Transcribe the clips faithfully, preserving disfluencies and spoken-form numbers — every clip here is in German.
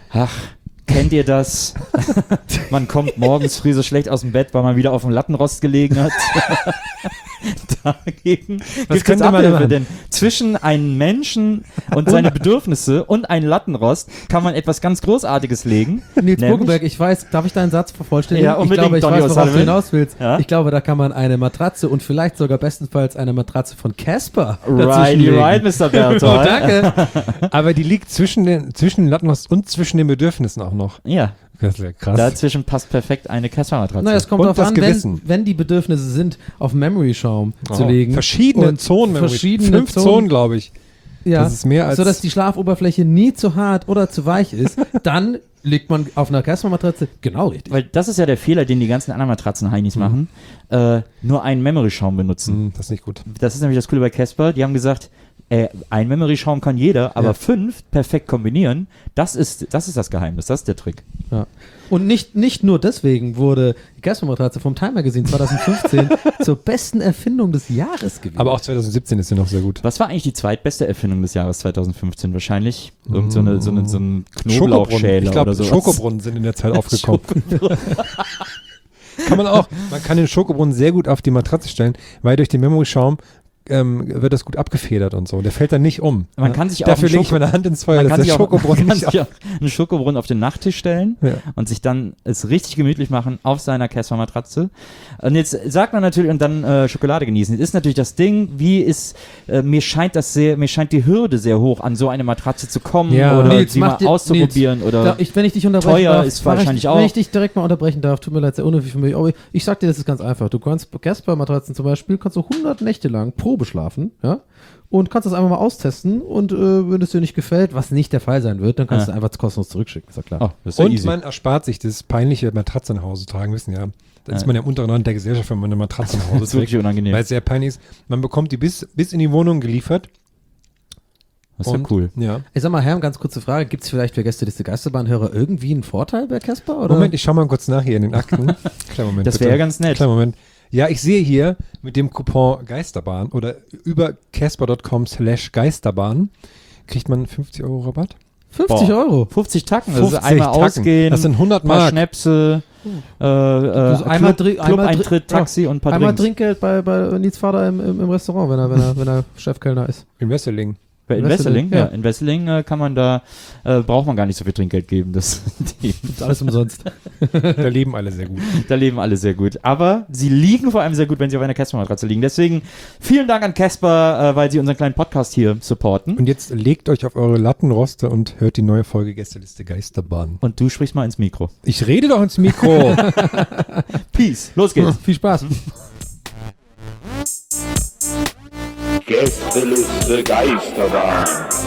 Ach, kennt ihr das? Man kommt morgens früh so schlecht aus dem Bett, weil man wieder auf dem Lattenrost gelegen hat. Dagegen Was könnte man Abhilfe, denn zwischen einen Menschen und seine Bedürfnisse und einen Lattenrost kann man etwas ganz Großartiges legen. Nils Bogenberg, ich weiß, darf ich deinen Satz vervollständigen? Ja, unbedingt, ich glaube, ich Donny weiß, worauf du O'Sullivan. hinaus willst. Ja? Ich glaube, da kann man eine Matratze und vielleicht sogar bestenfalls eine Matratze von Casper Righty right, Mister Berthold. Oh, danke. Aber die liegt zwischen den, zwischen den Lattenrost und zwischen den Bedürfnissen auch noch. Ja, Das ist ja krass. dazwischen passt perfekt eine Casper-Matratze. Na, es kommt Und darauf das an, Gewissen. wenn, wenn die Bedürfnisse sind, auf Memory-Schaum zu Oh, legen. Verschiedene Und Zonen. verschiedene Fünf Zonen, Zonen. glaube ich. Ja, Das ist mehr als- sodass die Schlafoberfläche nie zu hart oder zu weich ist. Dann legt man auf einer Casper-Matratze genau richtig. Weil das ist ja der Fehler, den die ganzen anderen Matratzen-Heinis Mhm. machen. Äh, nur einen Memory-Schaum benutzen. Hm, das ist nicht gut. Das ist nämlich das Coole bei Casper. Die haben gesagt, äh, ein Memory-Schaum kann jeder, aber Ja. fünf perfekt kombinieren, das ist, das ist das Geheimnis, das ist der Trick. Ja. Und nicht, nicht nur deswegen wurde die Casper-Matratze vom Time Magazine zwanzig fünfzehn zur besten Erfindung des Jahres gewählt. Aber auch zwanzig siebzehn ist sie noch sehr gut. Was war eigentlich die zweitbeste Erfindung des Jahres zwanzig fünfzehn? Wahrscheinlich irgend so eine, so eine, so ein Schokobrunnen. Knoblauchschäler Ich glaube, oder so. Schokobrunnen sind in der Zeit aufgekommen. Kann man auch. Man kann den Schokobrunnen sehr gut auf die Matratze stellen, weil durch den Memory-Schaum ähm, wird das gut abgefedert und so. Der fällt dann nicht um. Man kann sich auch Dafür einen lege ich Schoko- meine Hand ins Feuer, Man dass kann der sich, auch, Schokobrunnen man kann nicht sich auch einen Schokobrunnen auf den Nachttisch stellen Ja. und sich dann es richtig gemütlich machen auf seiner Casper-Matratze. Und jetzt sagt man natürlich, und dann äh, Schokolade genießen. Jetzt ist natürlich das Ding, wie ist, äh, mir scheint das sehr, mir scheint die Hürde sehr hoch, an so eine Matratze zu kommen Ja. oder Nils, sie mach mal dir- auszuprobieren Da, oder ich, wenn ich dich unterbrechen teuer darf, ist mach wahrscheinlich ich, auch. Wenn ich dich direkt mal unterbrechen darf, tut mir leid, sehr unnötig für mich. Aber ich, ich sag dir, das ist ganz einfach. Du kannst Casper-Matratzen zum Beispiel, kannst du hundert Nächte lang Probe schlafen, ja? Und kannst das einfach mal austesten und äh, wenn es dir nicht gefällt, was nicht der Fall sein wird, dann kannst Ja. du einfach kostenlos zurückschicken, ist ja klar. oh, das ist ja Und easy. man erspart sich das peinliche Matratze nach Hause tragen, wissen ja. Da ist Ja. man ja im unteren Rand der Gesellschaft, wenn man eine Matratze nach Das Hause ist wirklich trägt. unangenehm. Weil es sehr peinlich ist. Man bekommt die bis, bis in die Wohnung geliefert. Das ist ja Und- cool. Ja. Ich sag mal, Herr, ganz kurze Frage, gibt es vielleicht für Gästeliste Geisterbahn-Hörer irgendwie einen Vorteil bei Casper? Oder? Moment, ich schau mal kurz nach hier in den Akten. Kleinen Moment, Das bitte. wäre ja ganz nett. Kleinen Moment. Ja, ich sehe hier mit dem Coupon Geisterbahn oder über casper punkt com slash Geisterbahn kriegt man fünfzig Euro Rabatt. fünfzig Boah. Euro. fünfzig Tacken, also fünfzig einmal Tacken. ausgehen, Das sind hundert paar Mark. Schnäpse, äh, äh, Also einmal Club, Dri- einmal Club-Eintritt, Dri- Taxi und ein paar Einmal Drinks. Trinkgeld bei, bei Nils Vater im, im, im Restaurant, wenn er, wenn er, wenn er Chefkellner ist. In Wesseling. Bei in In Wesseling, Wesseling, ja. ja. In Wesseling äh, kann man da, äh, braucht man gar nicht so viel Trinkgeld geben. Das, die, Ist alles umsonst. Da leben alle sehr gut. da leben alle sehr gut. Aber sie liegen vor allem sehr gut, wenn sie auf einer Casper-Matratze liegen. Deswegen vielen Dank an Casper, äh, weil sie unseren kleinen Podcast hier supporten. Und jetzt legt euch auf eure Lattenroste und hört die neue Folge Gästeliste Geisterbahn. Und du sprichst mal ins Mikro. Ich rede doch ins Mikro. Peace, los geht's. Viel Spaß. Gästeliste Geisterbahn.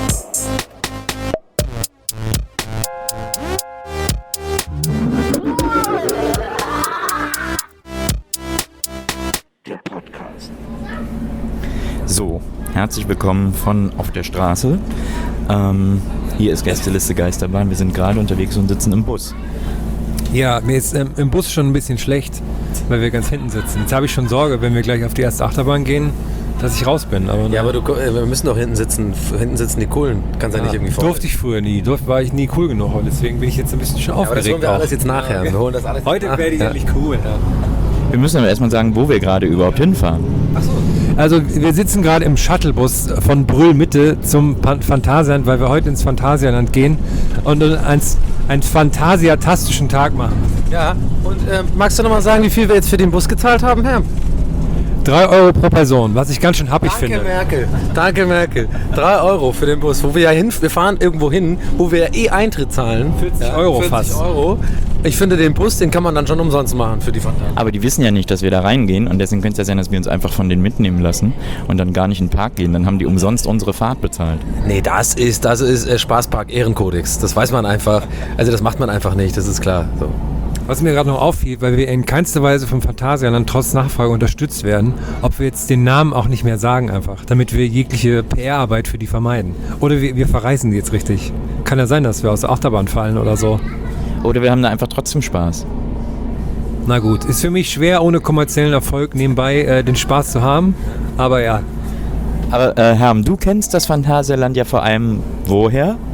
Der Podcast. So, herzlich willkommen von Auf der Straße. Ähm, hier ist Gästeliste Geisterbahn. Wir sind gerade unterwegs und sitzen im Bus. Ja, mir ist ähm, im Bus schon ein bisschen schlecht, weil wir ganz hinten sitzen. Jetzt habe ich schon Sorge, wenn wir gleich auf die erste Achterbahn gehen, dass ich raus bin. Aber, Ja, aber du, äh, wir müssen doch hinten sitzen. F- Hinten sitzen die Coolen. Kannst ja nicht irgendwie vor. durfte ich früher nie. Durfte, war ich nie cool genug. Deswegen bin ich jetzt ein bisschen schon Ja, aber das aufgeregt. holen wir auch. alles jetzt nachher. Wir holen das alles Heute nach. werde ich ja. endlich cool. Ja. Wir müssen aber erstmal sagen, wo wir gerade überhaupt hinfahren. Also wir sitzen gerade im Shuttlebus von Brühl Mitte zum Pan- Phantasialand, weil wir heute ins Phantasialand gehen und uns einen phantasiatastischen Tag machen. Ja, und äh, magst du noch mal sagen, wie viel wir jetzt für den Bus gezahlt haben, Herr? Drei Euro pro Person, was ich ganz schön happig Danke, finde. Merkel. Danke, Merkel. Drei Euro für den Bus, wo wir ja hin, wir fahren irgendwo hin, wo wir ja eh Eintritt zahlen. vierzig Euro vierzig fast. Euro. Ich finde, den Bus, den kann man dann schon umsonst machen für die Fantasie. Aber die wissen ja nicht, dass wir da reingehen und deswegen könnte es ja sein, dass wir uns einfach von denen mitnehmen lassen und dann gar nicht in den Park gehen. Dann haben die umsonst unsere Fahrt bezahlt. Nee, das ist, das ist äh, Spaßpark Ehrenkodex. Das weiß man einfach. Also das macht man einfach nicht, das ist klar. So. Was mir gerade noch auffiel, weil wir in keinster Weise vom Phantasialand trotz Nachfrage unterstützt werden, ob wir jetzt den Namen auch nicht mehr sagen einfach, damit wir jegliche P R-Arbeit für die vermeiden. Oder wir, wir verreißen die jetzt richtig. Kann ja sein, dass wir aus der Achterbahn fallen oder so. Oder wir haben da einfach trotzdem Spaß. Na gut, ist für mich schwer, ohne kommerziellen Erfolg nebenbei äh, den Spaß zu haben, aber ja. Aber äh, Herm, du kennst das Phantasialand ja vor allem woher?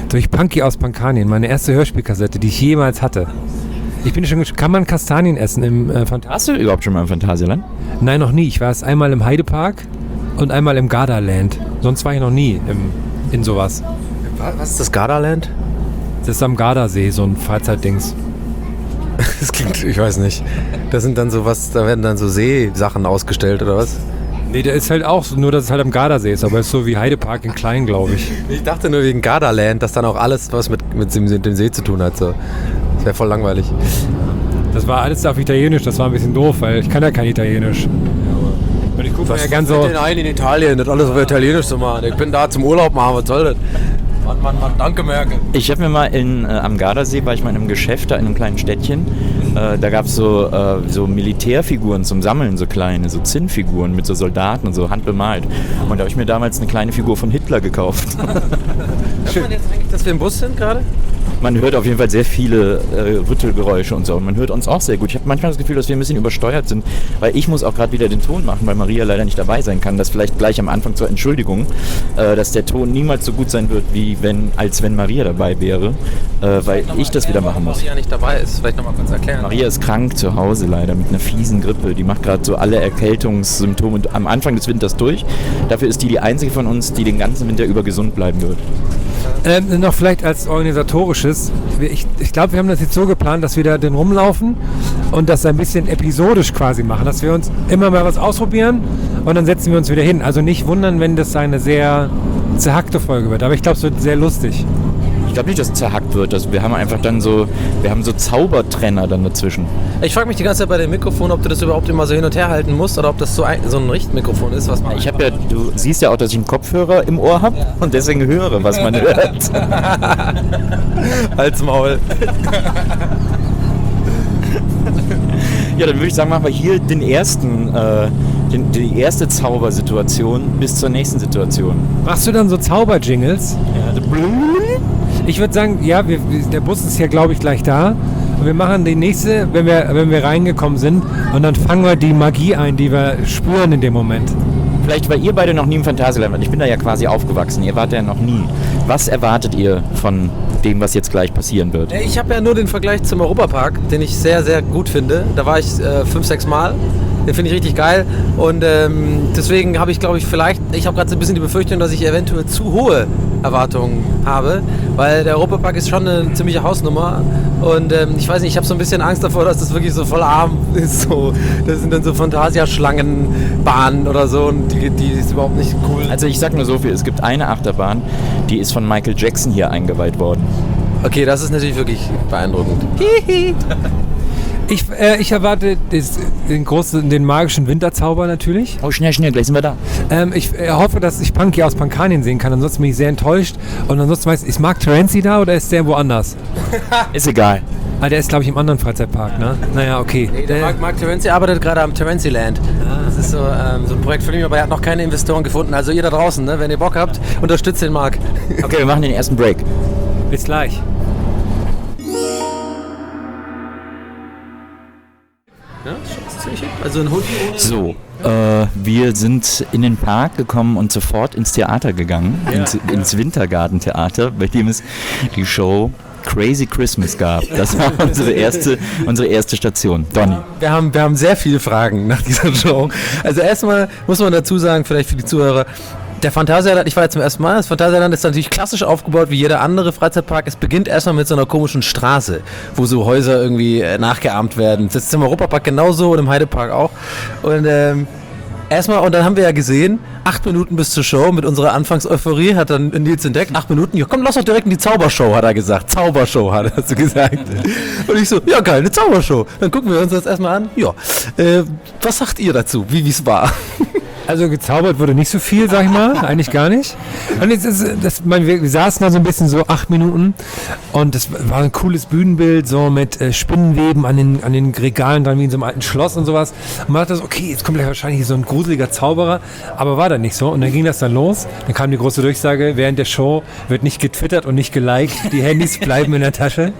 Durch Punky aus Pankanien, meine erste Hörspielkassette, die ich jemals hatte. Ich bin schon gesch- Kann man Kastanien essen im äh, Phantasialand? Warst du überhaupt schon mal im Phantasialand? Nein, noch nie. Ich war erst einmal im Heidepark und einmal im Gardaland. Sonst war ich noch nie im, in sowas. Was ist das Gardaland? Das ist am Gardasee, so ein Freizeitdings. Das klingt, ich weiß nicht. Das sind dann so was, da werden dann so Seesachen ausgestellt oder was? Nee, der ist halt auch so, nur dass es halt am Gardasee ist, aber ist so wie Heidepark in klein, glaube ich. Ich dachte nur wegen Gardaland, dass dann auch alles was mit, mit, dem, mit dem See zu tun hat. So. Das wäre voll langweilig. Das war alles auf Italienisch, das war ein bisschen doof, weil ich kann ja kein Italienisch. Und ich gucke mir ja gern so... denn ein in Italien, das alles auf Italienisch zu machen. Ich bin da zum Urlaub machen, was soll das? Mann, Mann, Mann, danke Merkel. Ich habe mir mal in, äh, am Gardasee, war ich mal in einem Geschäft, da in einem kleinen Städtchen, äh, da gab es so, äh, so Militärfiguren zum Sammeln, so kleine, so Zinnfiguren mit so Soldaten und so, handbemalt. Und da habe ich mir damals eine kleine Figur von Hitler gekauft. Hört man jetzt eigentlich, dass wir im Bus sind gerade? Man hört auf jeden Fall sehr viele äh, Rüttelgeräusche und so. Und man hört uns auch sehr gut. Ich habe manchmal das Gefühl, dass wir ein bisschen übersteuert sind, weil ich muss auch gerade wieder den Ton machen, weil Maria leider nicht dabei sein kann. Das vielleicht gleich am Anfang zur Entschuldigung, äh, dass der Ton niemals so gut sein wird, wie wenn, als wenn Maria dabei wäre, äh, weil ich das wieder machen muss. Maria nicht dabei ist, vielleicht nochmal kurz erklären. Maria ist krank zu Hause leider mit einer fiesen Grippe. Die macht gerade so alle Erkältungssymptome am Anfang des Winters durch. Dafür ist die die einzige von uns, die den ganzen Winter über gesund bleiben wird. Ähm, noch vielleicht als organisatorisches. Ich, ich glaube, wir haben das jetzt so geplant, dass wir da den rumlaufen und das ein bisschen episodisch quasi machen. Dass wir uns immer mal was ausprobieren und dann setzen wir uns wieder hin. Also nicht wundern, wenn das eine sehr zerhackte Folge wird. Aber ich glaube, es wird sehr lustig. Ich glaube nicht, dass es zerhackt wird. Also wir haben einfach dann so, wir haben so Zaubertrenner dann dazwischen. Ich frage mich die ganze Zeit bei dem Mikrofon, ob du das überhaupt immer so hin und her halten musst oder ob das so ein, so ein Richtmikrofon ist, was man... Ich habe ja, du siehst ja auch, dass ich einen Kopfhörer im Ohr habe und deswegen höre, was man hört. Halt's Maul. Ja, dann würde ich sagen, machen wir hier den ersten, äh, den, die erste Zaubersituation bis zur nächsten Situation. Machst du dann so Zauberjingles? Ja, so Ich würde sagen, ja, wir, der Bus ist ja, glaube ich, gleich da. Und wir machen die nächste, wenn wir, wenn wir reingekommen sind. Und dann fangen wir die Magie ein, die wir spüren in dem Moment. Vielleicht, weil ihr beide noch nie im Phantasialand wart. Ich bin da ja quasi aufgewachsen. Ihr wart ja noch nie. Was erwartet ihr von dem, was jetzt gleich passieren wird? Ich habe ja nur den Vergleich zum Europapark, den ich sehr, sehr gut finde. Da war ich äh, fünf, sechs Mal. Den finde ich richtig geil. Und ähm, deswegen habe ich, glaube ich, vielleicht, ich habe gerade so ein bisschen die Befürchtung, dass ich eventuell zu hohe Erwartungen habe, weil der Europapark ist schon eine ziemliche Hausnummer. Und ähm, ich weiß nicht, ich habe so ein bisschen Angst davor, dass das wirklich so voll arm ist. So, das sind dann so Phantasiaschlangenbahnen oder so und die, die ist überhaupt nicht cool. Also ich sag nur so viel, es gibt eine Achterbahn, die ist von Michael Jackson hier eingeweiht worden. Okay, das ist natürlich wirklich beeindruckend. Ich, äh, ich erwarte das, den großen, den magischen Winterzauber natürlich. Oh, schnell, schnell, gleich sind wir da. Ähm, ich äh, hoffe, dass ich Punky aus Pankanien sehen kann. Ansonsten bin ich sehr enttäuscht. Und ansonsten weiß ich, ist Mark Terenzi da oder ist der woanders? Ist egal. Ah, der ist, glaube ich, im anderen Freizeitpark, ne? Naja, okay. Nee, der Mark, Mark Terenzi arbeitet gerade am Terenzi Land. Das ist so, ähm, so ein Projekt für mich, aber er hat noch keine Investoren gefunden. Also ihr da draußen, ne? Wenn ihr Bock habt, unterstützt den Mark. Okay, wir machen den ersten Break. Bis gleich. Ja, das ist ziemlich hip. Also ein Hoodie ohne... So, äh, wir sind in den Park gekommen und sofort ins Theater gegangen, Ja. ins, ins Wintergartentheater, bei dem es die Show Crazy Christmas gab. Das war unsere erste, unsere erste Station. Donny. Wir haben, wir haben sehr viele Fragen nach dieser Show. Also erstmal muss man dazu sagen, vielleicht für die Zuhörer, der Phantasialand, ich war jetzt zum ersten Mal, das Phantasialand ist natürlich klassisch aufgebaut wie jeder andere Freizeitpark. Es beginnt erstmal mit so einer komischen Straße, wo so Häuser irgendwie äh, nachgeahmt werden. Das ist im Europapark genauso und im Heidepark auch. Und ähm, erstmal, und dann haben wir ja gesehen, acht Minuten bis zur Show mit unserer Anfangseuphorie hat dann Nils entdeckt, acht Minuten, ja komm, lass doch direkt in die Zaubershow, hat er gesagt. Zaubershow, hat er so gesagt. Und ich so, ja geil, eine Zaubershow. Dann gucken wir uns das erstmal an. Ja, äh, was sagt ihr dazu, wie es war? Also gezaubert wurde nicht so viel, sag ich mal, eigentlich gar nicht. Und jetzt ist das, man, wir, wir saßen da so ein bisschen so acht Minuten und das war ein cooles Bühnenbild, so mit äh, Spinnenweben an den, an den Regalen dran wie in so einem alten Schloss und sowas. Und man dachte so, okay, jetzt kommt gleich wahrscheinlich so ein gruseliger Zauberer, aber war dann nicht so. Und dann ging das dann los. Dann kam die große Durchsage, während der Show wird nicht getwittert und nicht geliked, die Handys bleiben in der Tasche.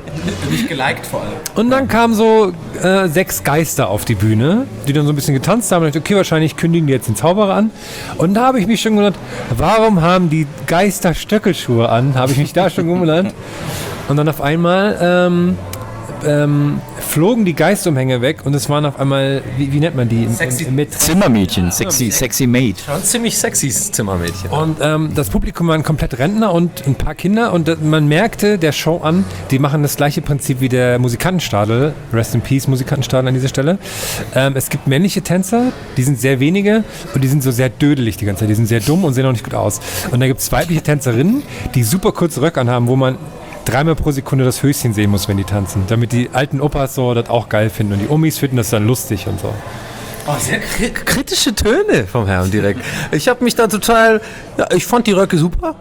Nicht geliked vor allem. Und dann kamen so äh, sechs Geister auf die Bühne, die dann so ein bisschen getanzt haben. Und ich dachte, okay, wahrscheinlich kündigen die jetzt den Zauberer an. Und da habe ich mich schon gewundert, warum haben die Geister Stöckelschuhe an? Habe ich mich da schon gewundert. Und dann auf einmal ähm, ähm, flogen die Geistumhänge weg und es waren auf einmal, wie, wie nennt man die? Sexy mit Zimmermädchen, sexy, sexy Maid. Schon ziemlich sexy Zimmermädchen. Und ähm, das Publikum waren komplett Rentner und ein paar Kinder und äh, man merkte der Show an, die machen das gleiche Prinzip wie der Musikantenstadel. Rest in Peace, Musikantenstadel an dieser Stelle. Ähm, es gibt männliche Tänzer, die sind sehr wenige und die sind so sehr dödelig die ganze Zeit. Die sind sehr dumm und sehen auch nicht gut aus. Und da gibt es weibliche Tänzerinnen, die super kurze Röcke anhaben, wo man dreimal pro Sekunde das Höschen sehen muss, wenn die tanzen. Damit die alten Opas so das auch geil finden und die Omis finden das dann lustig und so. Oh, sehr kri- kritische Töne vom Herrn direkt. Ich habe mich da total, ja, ich fand die Röcke super.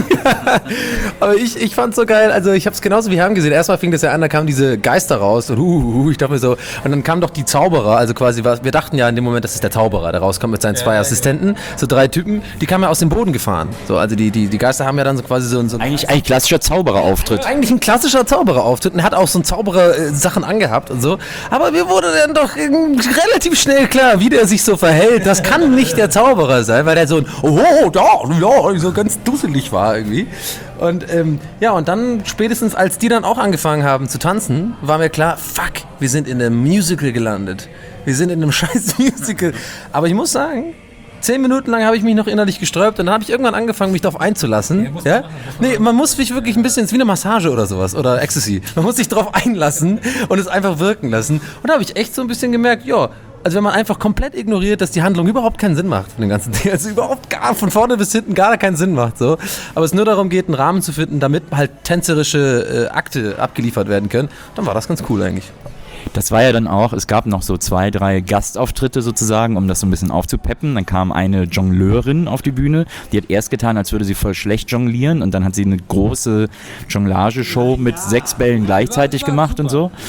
Aber ich, ich fand so geil, also ich habe es genauso wie Herrn gesehen. Erstmal fing das ja an, da kamen diese Geister raus und uh, uh, ich dachte mir so, und dann kamen doch die Zauberer, also quasi, was, wir dachten ja in dem Moment, das ist der Zauberer, der rauskommt mit seinen zwei ja, Assistenten, so drei Typen, die kamen ja aus dem Boden gefahren. So, also die, die, die Geister haben ja dann so quasi so, so Eigentlich ein klassischer Zaubererauftritt. Eigentlich ein klassischer Zaubererauftritt und er hat auch so ein Zauberer-Sachen angehabt und so. Aber mir wurde dann doch relativ schnell klar, wie der sich so verhält. Das kann nicht der Zauberer sein, weil der so ein oh, ja, ja, so ganz dusselig war irgendwie. Und ähm, ja, und dann spätestens, als die dann auch angefangen haben zu tanzen, war mir klar, fuck, wir sind in einem Musical gelandet. Wir sind in einem scheiß Musical. Aber ich muss sagen, Zehn Minuten lang habe ich mich noch innerlich gesträubt und dann habe ich irgendwann angefangen, mich darauf einzulassen. Ja, ja? Nee, man muss sich wirklich ein bisschen, es ist wie eine Massage oder sowas oder Ecstasy. Man muss sich darauf einlassen und es einfach wirken lassen. Und da habe ich echt so ein bisschen gemerkt, ja, also wenn man einfach komplett ignoriert, dass die Handlung überhaupt keinen Sinn macht von dem ganzen Ding, also überhaupt gar von vorne bis hinten gar keinen Sinn macht, so. Aber es nur darum geht, einen Rahmen zu finden, damit halt tänzerische äh, Akte abgeliefert werden können, dann war das ganz cool eigentlich. Das war ja dann auch, es gab noch so zwei, drei Gastauftritte sozusagen, um das so ein bisschen aufzupeppen. Dann kam eine Jongleurin auf die Bühne, die hat erst getan, als würde sie voll schlecht jonglieren und dann hat sie eine große Jonglageshow mit sechs Bällen gleichzeitig gemacht und so.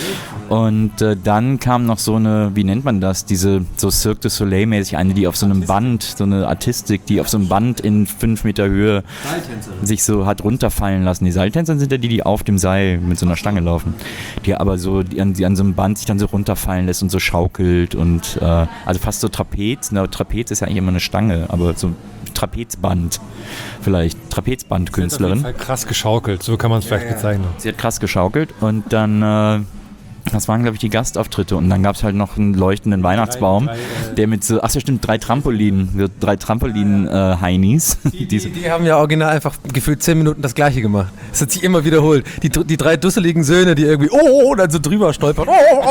Und äh, dann kam noch so eine, wie nennt man das, diese so Cirque du Soleil mäßig, eine, die auf so einem Band, so eine Artistik, die auf so einem Band in fünf Meter Höhe sich so hat runterfallen lassen. Die Seiltänzer sind ja die, die auf dem Seil mit so einer Stange laufen, die aber so, die an, die an so einem Band sich dann so runterfallen lässt und so schaukelt und äh, also fast so Trapez. Na, Trapez ist ja eigentlich immer eine Stange, aber so Trapezband vielleicht, Trapezbandkünstlerin. Sie hat auf jeden Fall krass geschaukelt, so kann man es ja, vielleicht ja. bezeichnen. Sie hat krass geschaukelt und dann äh, das waren, glaube ich, die Gastauftritte. Und dann gab es halt noch einen leuchtenden Weihnachtsbaum, drei, drei, äh der mit so, ach ja stimmt, drei Trampolinen, drei Trampolin-Heinis. Äh, die, die, die haben ja original einfach gefühlt zehn Minuten das Gleiche gemacht. Es hat sich immer wiederholt. Die, die drei dusseligen Söhne, die irgendwie, oh, und dann so drüber stolpern.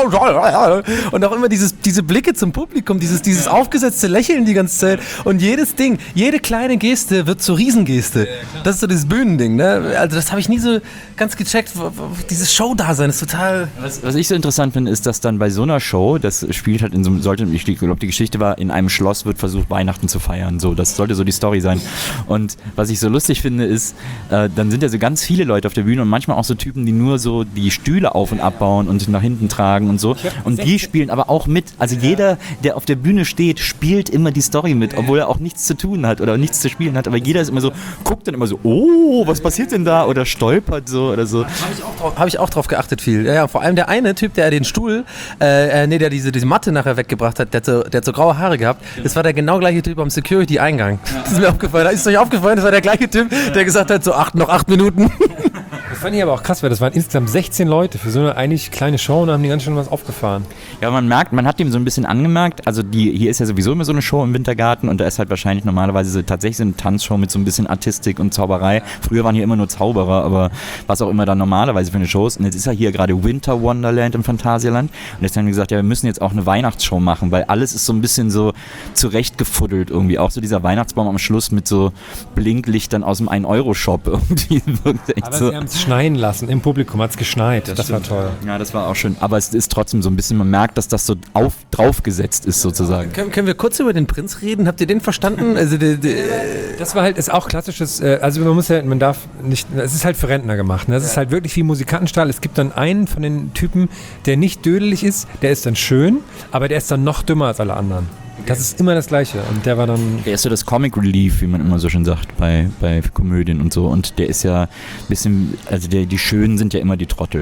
Oh, und auch immer dieses, diese Blicke zum Publikum, dieses, dieses aufgesetzte Lächeln die ganze Zeit. Und jedes Ding, jede kleine Geste wird zur Riesengeste. Das ist so dieses Bühnending, ne? Also das habe ich nie so ganz gecheckt. Dieses Show-Dasein ist total... Was, was ich so interessant finde, ist, dass dann bei so einer Show, das spielt halt in so einem, sollte, ich glaube, die Geschichte war, in einem Schloss wird versucht, Weihnachten zu feiern. So, das sollte so die Story sein. Und was ich so lustig finde, ist, äh, dann sind ja so ganz viele Leute auf der Bühne und manchmal auch so Typen, die nur so die Stühle auf und abbauen und nach hinten tragen und so. Und die spielen aber auch mit. Also jeder, der auf der Bühne steht, spielt immer die Story mit, obwohl er auch nichts zu tun hat oder nichts zu spielen hat. Aber jeder ist immer so, guckt dann immer so, oh, was passiert denn da? Oder stolpert so oder so. Habe ich auch drauf, hab ich auch drauf geachtet viel. Ja, ja, vor allem der eine Typ, der den Stuhl, äh, nee, der diese, diese Matte nachher weggebracht hat, der hat, so, der hat so graue Haare gehabt. Das war der genau gleiche Typ am Security-Eingang. Das ist mir aufgefallen. Da ist euch aufgefallen, das war der gleiche Typ, der gesagt hat, so acht, noch acht Minuten. Das fand ich aber auch krass, weil das waren insgesamt sechzehn Leute für so eine eigentlich kleine Show und haben die ganz schön was aufgefahren. Ja, man merkt, man hat dem so ein bisschen angemerkt, also die, hier ist ja sowieso immer so eine Show im Wintergarten und da ist halt wahrscheinlich normalerweise so, tatsächlich so eine Tanzshow mit so ein bisschen Artistik und Zauberei. Früher waren hier immer nur Zauberer, aber was auch immer da normalerweise für eine Show ist. Und jetzt ist ja hier gerade Winter Wonderland im Phantasialand und jetzt haben die gesagt, ja, wir müssen jetzt auch eine Weihnachtsshow machen, weil alles ist so ein bisschen so zurechtgefuddelt irgendwie. Auch so dieser Weihnachtsbaum am Schluss mit so Blinklichtern aus dem ein Euro Shop irgendwie. Aber so. Sie haben es schneien lassen, im Publikum hat es geschneit, das, das war toll. Ja, das war auch schön, aber es ist trotzdem so ein bisschen, man merkt, dass das so auf, draufgesetzt ist sozusagen. Können, können wir kurz über den Prinz reden? Habt ihr den verstanden? Also die, die das war halt, ist auch klassisches, also man muss ja, man darf nicht, es ist halt für Rentner gemacht, ne? Es ist halt wirklich wie Musikantenstall, es gibt dann einen von den Typen, der nicht dödelig ist, der ist dann schön, aber der ist dann noch dümmer als alle anderen. Das ist immer das Gleiche und der war dann... Der ist so das Comic Relief, wie man immer so schön sagt, bei, bei Komödien und so und der ist ja ein bisschen, also der, die Schönen sind ja immer die Trottel.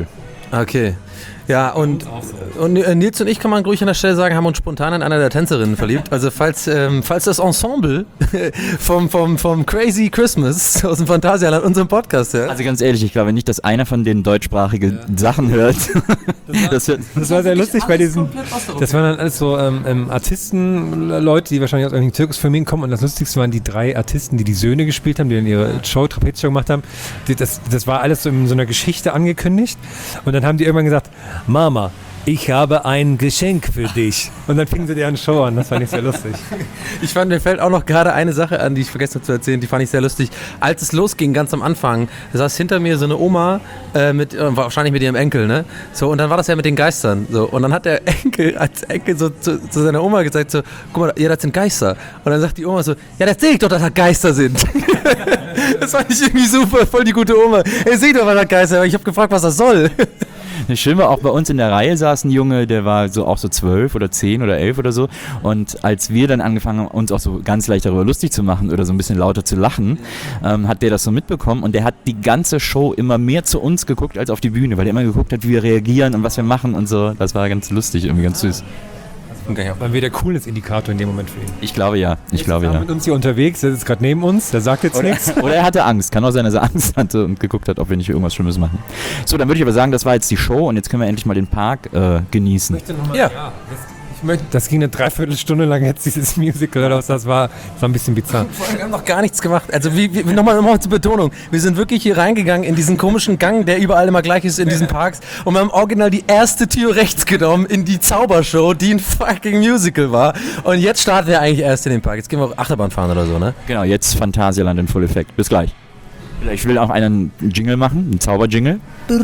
Okay. Ja, und, und äh, Nils und ich, kann man ruhig an der Stelle sagen, haben uns spontan in einer der Tänzerinnen verliebt. Also falls, ähm, falls das Ensemble vom, vom, vom Crazy Christmas aus dem Phantasialand unseren Podcast hört. Also ganz ehrlich, ich glaube nicht, dass einer von denen deutschsprachige ja. Sachen hört. Das war, das war sehr lustig bei diesen, das waren dann alles so ähm, ähm, Artisten, Leute, die wahrscheinlich aus irgendwelchen Zirkusfilmen kommen, und das Lustigste waren die drei Artisten, die die Söhne gespielt haben, die dann ihre Show, Trapezshow gemacht haben. Die, das, das war alles so in so einer Geschichte angekündigt, und dann haben die irgendwann gesagt, Mama, ich habe ein Geschenk für dich. Und dann fingen sie deren Show an. Das fand ich sehr lustig. Ich fand, mir fällt auch noch gerade eine Sache an, die ich vergessen habe zu erzählen. Die fand ich sehr lustig. Als es losging, ganz am Anfang, da saß hinter mir so eine Oma, äh, mit, äh, wahrscheinlich mit ihrem Enkel, ne? So, und dann war das ja mit den Geistern. So, und dann hat der Enkel als Enkel so zu, zu seiner Oma gesagt, so, guck mal, ja, das sind Geister. Und dann sagt die Oma so, ja, das sehe ich doch, dass das Geister sind. Das fand ich irgendwie super, voll die gute Oma. Ihr seht doch, was das Geister ist. Ich habe gefragt, was das soll. Das Schöne war, auch bei uns in der Reihe saß ein Junge, der war so auch so zwölf oder zehn oder elf oder so. Und als wir dann angefangen haben, uns auch so ganz leicht darüber lustig zu machen oder so ein bisschen lauter zu lachen, ähm, hat der das so mitbekommen. Und der hat die ganze Show immer mehr zu uns geguckt als auf die Bühne, weil der immer geguckt hat, wie wir reagieren und was wir machen und so. Das war ganz lustig, irgendwie ganz süß. Waren wir der Coolness-Indikator in dem Moment für ihn? Ich glaube ja, ich glaube ja. Er war mit uns hier unterwegs, der sitzt gerade neben uns, der sagt jetzt oder, nichts. Oder er hatte Angst, kann auch sein, dass er Angst hatte und geguckt hat, ob wir nicht irgendwas Schlimmes machen. So, dann würde ich aber sagen, das war jetzt die Show und jetzt können wir endlich mal den Park äh, genießen. Ich möchte noch mal, ja. ja das, ich möchte, das ging eine Dreiviertelstunde lang jetzt, dieses Musical oder was, das war, das war ein bisschen bizarr. Wir haben noch gar nichts gemacht. Also wie, wie, nochmal, nochmal zur Betonung. Wir sind wirklich hier reingegangen in diesen komischen Gang, der überall immer gleich ist in diesen Parks, und wir haben original die erste Tür rechts genommen in die Zaubershow, die ein fucking Musical war. Und jetzt starten wir eigentlich erst in den Park. Jetzt gehen wir auch Achterbahn fahren oder so, ne? Genau, jetzt Phantasialand in Full Effekt. Bis gleich. Ich will auch einen Jingle machen, einen Zauberjingle.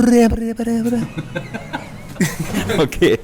Okay.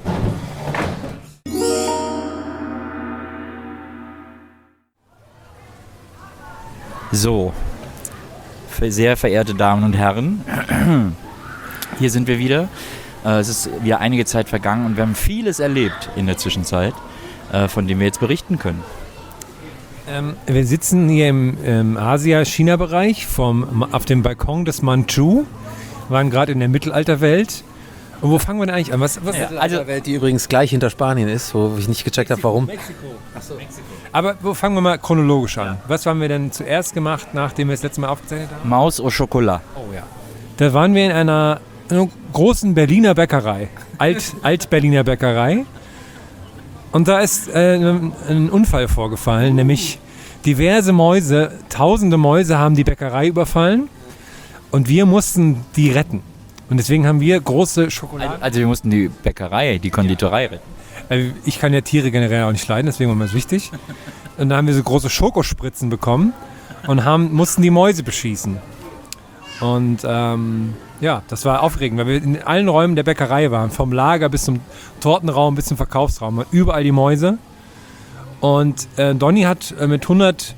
So, sehr verehrte Damen und Herren, hier sind wir wieder. Es ist wieder einige Zeit vergangen und wir haben vieles erlebt in der Zwischenzeit, von dem wir jetzt berichten können. Ähm, wir sitzen hier im, im Asia-China-Bereich vom, auf dem Balkon des Manchu, waren gerade in der Mittelalterwelt. Und wo fangen wir denn eigentlich an? Was, was ja, also Welt, die übrigens gleich hinter Spanien ist, wo ich nicht gecheckt habe, warum. Mexiko. Achso. Mexiko. Aber wo fangen wir mal chronologisch an? Was haben wir denn zuerst gemacht, nachdem wir das letzte Mal aufgezeichnet haben? Maus au Chocolat. Oh ja. Da waren wir in einer, einer großen Berliner Bäckerei, Alt, Alt-Berliner Bäckerei. Und da ist äh, ein Unfall vorgefallen, nämlich diverse Mäuse, tausende Mäuse haben die Bäckerei überfallen und wir mussten die retten. Und deswegen haben wir große Schokolade. Also wir mussten die Bäckerei, die Konditorei retten. Ich kann ja Tiere generell auch nicht leiden, deswegen war mir das wichtig. Und da haben wir so große Schokospritzen bekommen und haben, mussten die Mäuse beschießen. Und ähm, ja, das war aufregend, weil wir in allen Räumen der Bäckerei waren. Vom Lager bis zum Tortenraum bis zum Verkaufsraum. Überall die Mäuse. Und äh, Donny hat äh, mit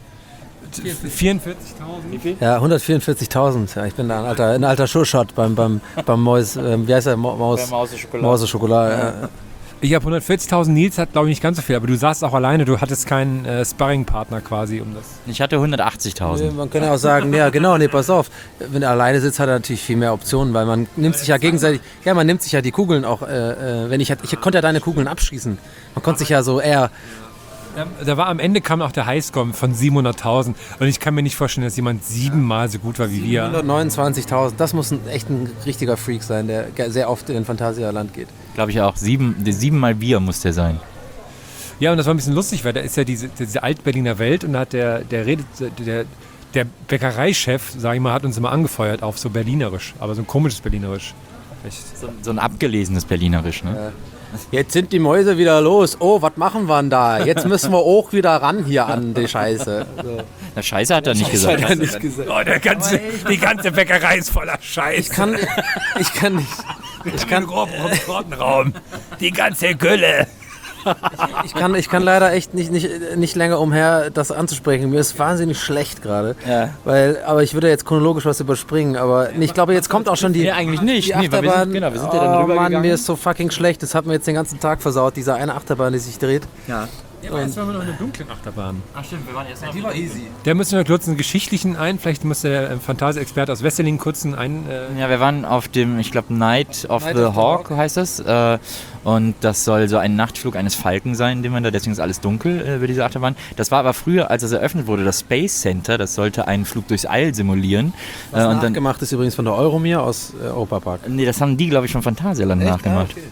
hundertvierundvierzigtausend Ja, hundertvierundvierzigtausend. Ja, ich bin da ein alter, ein alter Showshot beim, beim, beim Mäus, äh, wie heißt der? Maus, Maus Schokolade. Ja. Ich habe hundertvierzigtausend, Nils hat glaube ich nicht ganz so viel, aber du saßt auch alleine, du hattest keinen äh, Sparringpartner quasi um das. Ich hatte hundertachtzigtausend. Man kann ja auch sagen, ja genau, nee, pass auf, wenn er alleine sitzt, hat er natürlich viel mehr Optionen, weil man nimmt sich ja gegenseitig, ja man nimmt sich ja die Kugeln auch, äh, wenn ich, ich konnte ja deine Kugeln abschießen, man konnte sich ja so eher... Ja, da war am Ende kam auch der Highscore von siebenhunderttausend und ich kann mir nicht vorstellen, dass jemand siebenmal so gut war wie wir. hundertneunundzwanzigtausend, das muss ein, echt ein richtiger Freak sein, der sehr oft in den Phantasialand geht. Glaube ich auch, sieben, siebenmal wir muss der sein. Ja, und das war ein bisschen lustig, weil da ist ja diese, diese Alt-Berliner Welt und da hat der, der redet, der, der Bäckereichef, sag ich mal, hat uns immer angefeuert auf so Berlinerisch, aber so ein komisches Berlinerisch. So, so ein abgelesenes Berlinerisch, ne? Ja. Jetzt sind die Mäuse wieder los. Oh, was machen wir denn da? Jetzt müssen wir auch wieder ran hier an die Scheiße. So. Na, Scheiße hat er nicht Scheiße gesagt. Hat er nicht gesagt. Oh, der ganze, die ganze Bäckerei ist voller Scheiße. Ich kann, ich kann nicht. Ich kann Tortenraum. Die ganze Gülle. Ich kann, ich kann leider echt nicht, nicht, nicht länger umher, das anzusprechen. Mir ist wahnsinnig schlecht gerade. Ja. Weil, aber ich würde jetzt chronologisch was überspringen. Aber ich glaube, jetzt kommt auch schon die. Nee, eigentlich nicht. Die Nee, weil Achterbahn. wir sind, genau, wir sind ja dann oh rübergegangen. Mann, mir ist so fucking schlecht. Das hat mir jetzt den ganzen Tag versaut, diese eine Achterbahn, die sich dreht. Ja. Ja, aber jetzt waren wir noch in der dunklen Achterbahn. Ach stimmt, wir waren erst noch. Die war easy. Der müssen wir kurz einen geschichtlichen ein, vielleicht muss der Fantasie-Experte aus Wesseling kurz einen ein... Äh Ja, wir waren auf dem, ich glaube, Night of Night the of the Hawk Hawk. heißt das. Äh, und das soll so ein Nachtflug eines Falken sein, den man da, deswegen ist alles dunkel äh, über diese Achterbahn. Das war aber früher, als es eröffnet wurde, das Space Center, das sollte einen Flug durchs All simulieren. Was Äh, und dann, nachgemacht ist übrigens von der Euromir aus äh, Europapark. nee, das haben die, glaube ich, von Phantasialand nachgemacht. Ah, okay.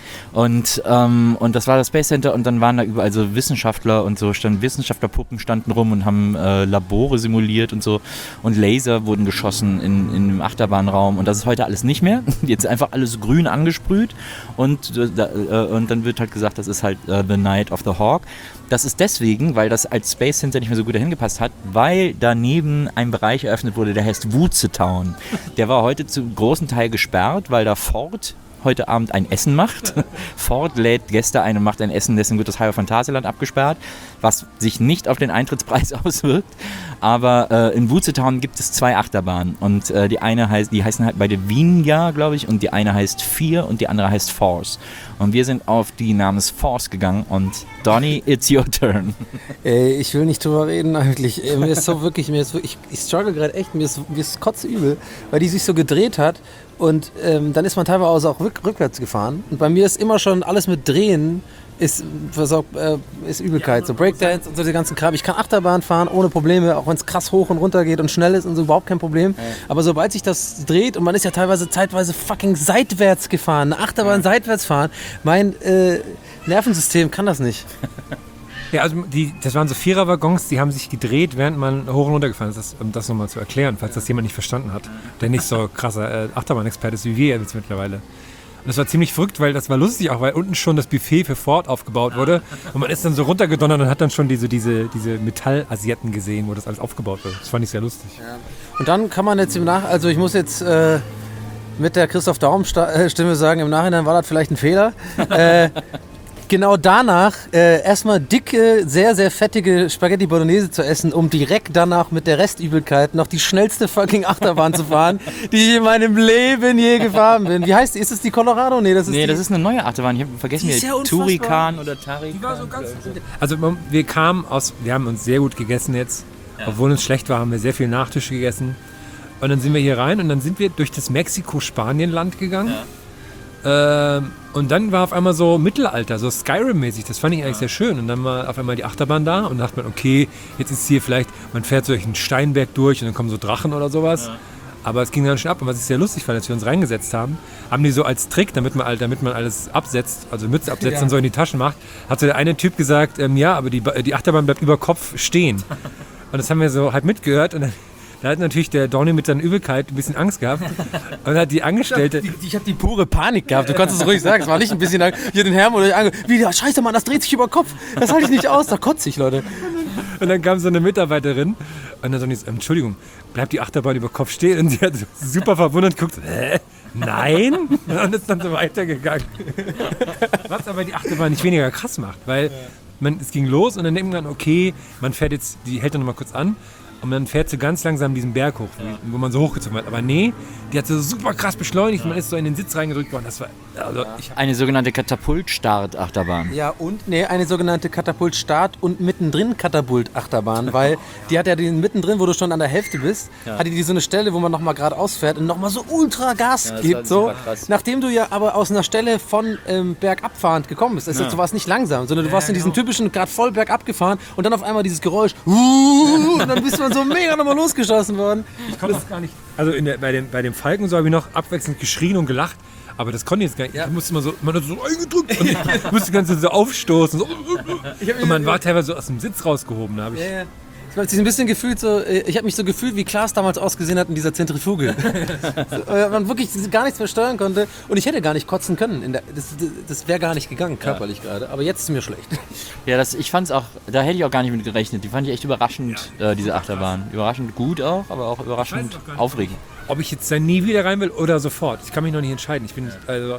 Und, ähm, und das war das Space Center und dann waren da überall so Wissenschaftler und so, standen Wissenschaftlerpuppen standen rum und haben äh, Labore simuliert und so und Laser wurden geschossen in, in dem Achterbahnraum und das ist heute alles nicht mehr. Jetzt einfach alles grün angesprüht und, äh, da, äh, und dann wird halt gesagt, das ist halt äh, The Night of the Hawk. Das ist deswegen, weil das als Space Center nicht mehr so gut dahin gepasst hat, weil daneben ein Bereich eröffnet wurde, der heißt Wutzetown. Der war heute zu großen Teil gesperrt, weil da Ford heute Abend ein Essen macht. Ford lädt Gäste ein und macht ein Essen, deswegen wird das halbe Phantasialand abgesperrt, was sich nicht auf den Eintrittspreis auswirkt. Aber äh, in Wutzetown gibt es zwei Achterbahnen und äh, die eine heißt, die heißen halt beide Vinja, glaube ich, und die eine heißt Fear und die andere heißt Force. Und wir sind auf die namens Force gegangen und Donny, it's your turn. Ey, ich will nicht drüber reden eigentlich. Ey, mir ist so wirklich, mir ist wirklich, ich struggle gerade echt, mir ist, mir ist kotzübel, weil die sich so gedreht hat und ähm, dann ist man teilweise auch rück, rückwärts gefahren und bei mir ist immer schon alles mit Drehen ist, versorgt, äh, ist Übelkeit, ja, so Breakdance und so die ganzen Kram. Ich kann Achterbahn fahren ohne Probleme, auch wenn es krass hoch und runter geht und schnell ist und so, überhaupt kein Problem. Ja. Aber sobald sich das dreht und man ist ja teilweise zeitweise fucking seitwärts gefahren, eine Achterbahn ja. seitwärts fahren, mein äh, Nervensystem kann das nicht. Ja, also die, das waren so Viererwaggons, die haben sich gedreht, während man hoch und runter gefahren ist, das, um das nochmal zu erklären, falls das jemand nicht verstanden hat, der nicht so krasser äh, Achterbahn-Experte ist wie wir jetzt mittlerweile. Und das war ziemlich verrückt, weil das war lustig auch, weil unten schon das Buffet für Ford aufgebaut wurde und man ist dann so runtergedonnert und hat dann schon diese, diese, diese Metall-Assietten gesehen, wo das alles aufgebaut wird. Das fand ich sehr lustig. Ja. Und dann kann man jetzt im Nach... Also ich muss jetzt äh, mit der Christoph Daum-Stimme sagen, im Nachhinein war das vielleicht ein Fehler. äh, Genau danach äh, erstmal dicke, sehr, sehr fettige Spaghetti Bolognese zu essen, um direkt danach mit der Restübelkeit noch die schnellste fucking Achterbahn zu fahren, die ich in meinem Leben je gefahren bin. Wie heißt die? Ist es die Colorado? Nee, das ist, nee, die das ist eine neue Achterbahn. Ich habe vergessen, wie ist ja Turikan oder Tarikan. Die war so ganz also wir kamen aus, wir haben uns sehr gut gegessen jetzt. Ja. Obwohl uns schlecht war, haben wir sehr viel Nachtisch gegessen. Und dann sind wir hier rein und dann sind wir durch das Mexiko-Spanien-Land gegangen. Ja. Ähm, und dann war auf einmal so Mittelalter, so Skyrim-mäßig, das fand ich eigentlich ja. sehr schön. Und dann war auf einmal die Achterbahn da und dachte man, okay, jetzt ist hier vielleicht, man fährt so durch einen Steinberg durch und dann kommen so Drachen oder sowas. Ja. Aber es ging dann schon ab. Und was ich sehr lustig fand, als wir uns reingesetzt haben, haben die so als Trick, damit man, damit man alles absetzt, also Mütze absetzt ja. und so in die Taschen macht, hat so der eine Typ gesagt, ähm, ja, aber die, die Achterbahn bleibt über Kopf stehen. Und das haben wir so halt mitgehört und dann Da hat natürlich der Donny mit seiner Übelkeit ein bisschen Angst gehabt. Und hat die Angestellte... Ich habe die, hab die pure Panik gehabt. Du kannst es ruhig sagen. Es war nicht ein bisschen... Hier den Herrn oder ange... Wie, scheiße, Mann, das dreht sich über den Kopf. Das halte ich nicht aus. Da kotze ich, Leute. Und dann kam so eine Mitarbeiterin. Und dann so, Entschuldigung, bleibt die Achterbahn über Kopf stehen? Und sie hat so super verwundert geguckt. Hä? Nein? Und ist dann so weitergegangen. Was aber die Achterbahn nicht weniger krass macht. Weil man, es ging los und dann denkt man, okay, man fährt jetzt... Die hält dann nochmal kurz an. Und dann fährt sie ganz langsam diesen Berg hoch, ja. wo man so hochgezogen hat. Aber nee, die hat so super krass beschleunigt. Ja. Man ist so in den Sitz reingedrückt worden. Das war also ich eine sogenannte Katapultstart-Achterbahn. Ja, und nee, eine sogenannte Katapultstart- und mittendrin Katapult-Achterbahn. Weil die hat ja den mittendrin, wo du schon an der Hälfte bist, ja. hatte die so eine Stelle, wo man nochmal geradeaus fährt und nochmal so ultra Gas ja, gibt. So. Nachdem du ja aber aus einer Stelle von ähm, bergabfahrend gekommen bist. Das ja. heißt, du warst nicht langsam, sondern du ja, warst in diesem genau. typischen, gerade voll bergab gefahren und dann auf einmal dieses Geräusch. Uh, und dann bist man so mega nochmal losgeschossen worden. Ich konnte das gar nicht. Also in der, bei, dem, bei dem Falken so habe ich noch abwechselnd geschrien und gelacht. Aber das konnte ich jetzt gar nicht. Ja. Ich musste immer so, man hat so eingedrückt und ich musste die ganze Zeit so aufstoßen. So. Und man war teilweise so aus dem Sitz rausgehoben. Da habe ich ja, ja. Ich habe mich ein bisschen gefühlt so, ich habe mich so gefühlt, wie Klaas damals ausgesehen hat in dieser Zentrifuge. so, man wirklich gar nichts mehr steuern konnte und ich hätte gar nicht kotzen können. In der, das das wäre gar nicht gegangen, körperlich ja. gerade. Aber jetzt ist mir schlecht. Ja, das, ich fand's auch, da hätte ich auch gar nicht mit gerechnet. Die fand ich echt überraschend, ja. äh, diese Achterbahn. Überraschend gut auch, aber auch überraschend auch aufregend. Ob ich jetzt da nie wieder rein will oder sofort. Ich kann mich noch nicht entscheiden. Ich bin, also,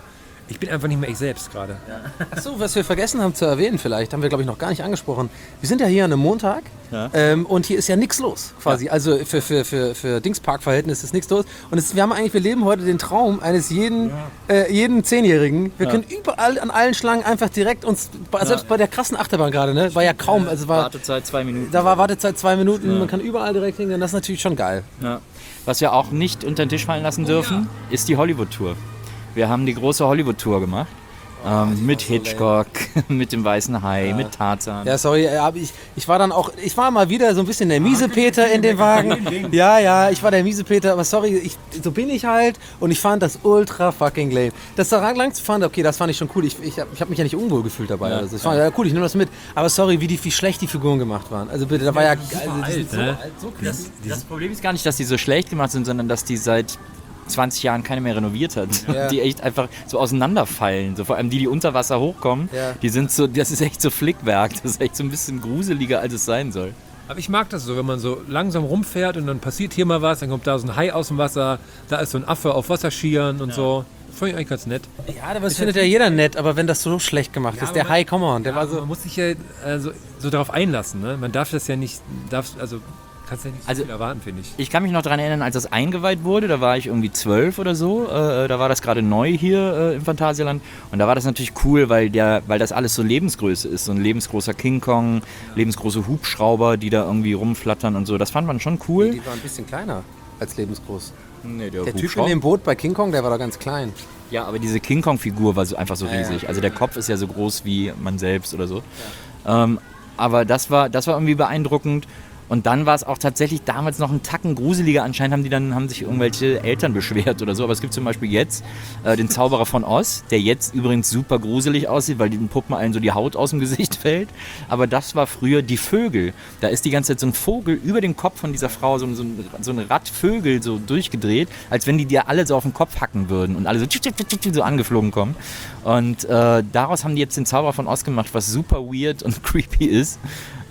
Ich bin einfach nicht mehr ich selbst gerade. Achso, was wir vergessen haben zu erwähnen vielleicht, haben wir glaube ich noch gar nicht angesprochen. Wir sind ja hier an einem Montag Ja. ähm, und hier ist ja nichts los quasi. Also für, für, für, für Dingspark-Verhältnisse ist nichts los. Und es, wir haben eigentlich, wir leben heute den Traum eines jeden, äh, jeden Zehnjährigen. Wir können überall an allen Schlangen einfach direkt uns, selbst bei der krassen Achterbahn gerade, ne, war ja kaum, also war, Wartezeit zwei Minuten. da war Wartezeit zwei Minuten, man kann überall direkt hingehen, das ist natürlich schon geil. Ja. Was wir auch nicht unter den Tisch fallen lassen dürfen, ist die Hollywood-Tour. Wir haben die große Hollywood-Tour gemacht. Ähm, mit Hitchcock, mit dem Weißen Hai, mit Tarzan. Ja, sorry, äh, aber ich, ich war dann auch, ich war mal wieder so ein bisschen der Miesepeter in dem Wagen. Ja, ja, ich war der Miesepeter, aber sorry, ich, so bin ich halt und ich fand das ultra fucking lame. Das da lang zu fahren, okay, das fand ich schon cool. Ich, ich, ich habe mich ja nicht unwohl gefühlt dabei. Ja, also ich fand, ja, cool, ich nehme das mit. Aber sorry, wie, die, wie schlecht die Figuren gemacht waren. Also bitte, da war ja... Also, die sind so alt, so Das, das Problem ist gar nicht, dass die so schlecht gemacht sind, sondern dass die seit zwanzig Jahren keine mehr renoviert hat. Ja. Die echt einfach so auseinanderfallen. So vor allem die, die unter Wasser hochkommen, Ja. die sind so, das ist echt so Flickwerk. Das ist echt so ein bisschen gruseliger, als es sein soll. Aber ich mag das so, wenn man so langsam rumfährt und dann passiert hier mal was, dann kommt da so ein Hai aus dem Wasser, da ist so ein Affe auf Wasserskiern und so. Das fand ich eigentlich ganz nett. Ja, aber das findet ja jeder nett, aber wenn das so schlecht gemacht ist, der Hai, come on, der war so... Man muss sich ja äh, so, so darauf einlassen. Ne? Man darf das ja nicht, darf, also kannst ja nicht so Also- viel erwarten, finde ich. Ich kann mich noch daran erinnern, als das eingeweiht wurde, da war ich irgendwie zwölf oder so, äh, da war das gerade neu hier äh, im Phantasialand und da war das natürlich cool, weil, der, weil das alles so Lebensgröße ist, so ein lebensgroßer King Kong, lebensgroße Hubschrauber, die da irgendwie rumflattern und so, das fand man schon cool. Die waren ein bisschen kleiner als lebensgroß. Nee, Der Typ in dem Boot bei King Kong, der war doch ganz klein. Ja, aber diese King Kong-Figur war so, einfach so Ja, riesig. ja. Also der Kopf ist ja so groß wie man selbst oder so. Ähm, aber das war, das war irgendwie beeindruckend. Und dann war es auch tatsächlich damals noch ein Tacken gruseliger. Anscheinend haben die dann haben sich irgendwelche Eltern beschwert oder so. Aber es gibt zum Beispiel jetzt äh, den Zauberer von Oz, der jetzt übrigens super gruselig aussieht, weil den Puppen allen so die Haut aus dem Gesicht fällt. Aber das war früher die Vögel. Da ist die ganze Zeit so ein Vogel über den Kopf von dieser Frau, so, ein- so, ein, so ein Rattvögel so durchgedreht, als wenn die dir alle so auf den Kopf hacken würden und alle so, so angeflogen kommen. Und äh, daraus haben die jetzt den Zauberer von Oz gemacht, was super weird und creepy ist. Äh,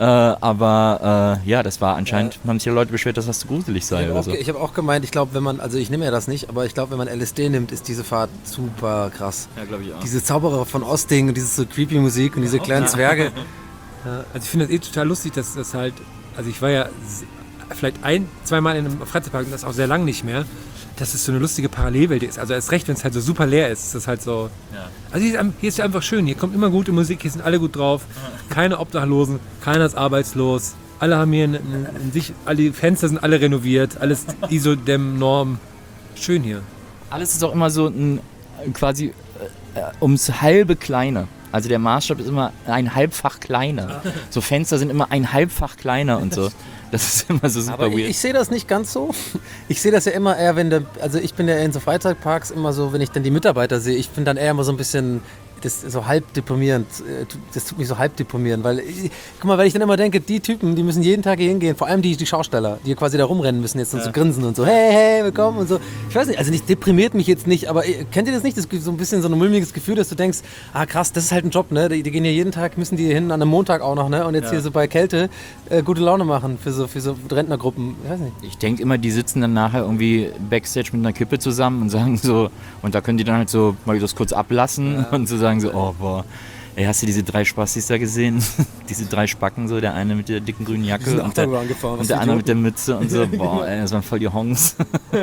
aber äh, ja, das war anscheinend, haben sich die Leute beschwert, dass das zu gruselig sei Ich oder habe so. auch, ge- ich hab auch gemeint, ich glaube, wenn man, also ich nehme ja das nicht, aber ich glaube, wenn man L S D nimmt, ist diese Fahrt super krass. Ja, glaube ich auch. Diese Zauberer von Oz-Ding und diese so creepy Musik und diese kleinen Zwerge. Also ich finde das eh total lustig, dass das halt, also ich war ja s- vielleicht ein, zweimal in einem Freizeitpark und das auch sehr lang nicht mehr, dass es so eine lustige Parallelwelt ist. Also erst recht, wenn es halt so super leer ist, ist das halt so... Ja. Also hier ist, am- hier ist ja einfach schön, hier kommt immer gute Musik, hier sind alle gut drauf, keine Obdachlosen, keiner ist arbeitslos, alle haben hier, ein, ein, ein, sich, alle die Fenster sind alle renoviert, alles I S O-Dem-Norm. Schön hier. Alles ist auch immer so ein, quasi äh, äh, ums halbe kleiner. Also der Maßstab ist immer ein halbfach kleiner. So Fenster sind immer ein halbfach kleiner und so. Das ist immer so super Aber ich, weird. ich sehe das nicht ganz so. Ich sehe das ja immer eher, wenn der, also ich bin ja in so Freizeitparks immer so, wenn ich dann die Mitarbeiter sehe, ich bin dann eher immer so ein bisschen, das ist so halb deprimierend, äh, das tut mich so halb deprimieren, weil, ich, guck mal, weil ich dann immer denke, die Typen, die müssen jeden Tag hier hingehen, vor allem die, die Schausteller, die quasi da rumrennen müssen jetzt und so grinsen und so, hey, hey, willkommen und so. Ich weiß nicht, also nicht deprimiert mich jetzt nicht, aber äh, kennt ihr das nicht, das so ein bisschen so ein mulmiges Gefühl, dass du denkst, ah krass, das ist halt ein Job, ne, die, die gehen hier jeden Tag, müssen die hier hin, an einem Montag auch noch, ne, und jetzt hier so bei Kälte äh, gute Laune machen für so, für so Rentnergruppen, ich weiß nicht. Ich denke immer, die sitzen dann nachher irgendwie Backstage mit einer Kippe zusammen und sagen so, und da können die dann halt so mal das kurz ablassen und so sagen so, oh boah, ey, hast du diese drei Spastis da gesehen? Diese drei Spacken so, der eine mit der dicken grünen Jacke sind und der, Achterbahn gefahren, was und der die andere mit der Idioten. Mütze und so, boah, ey, das waren voll die Hongs.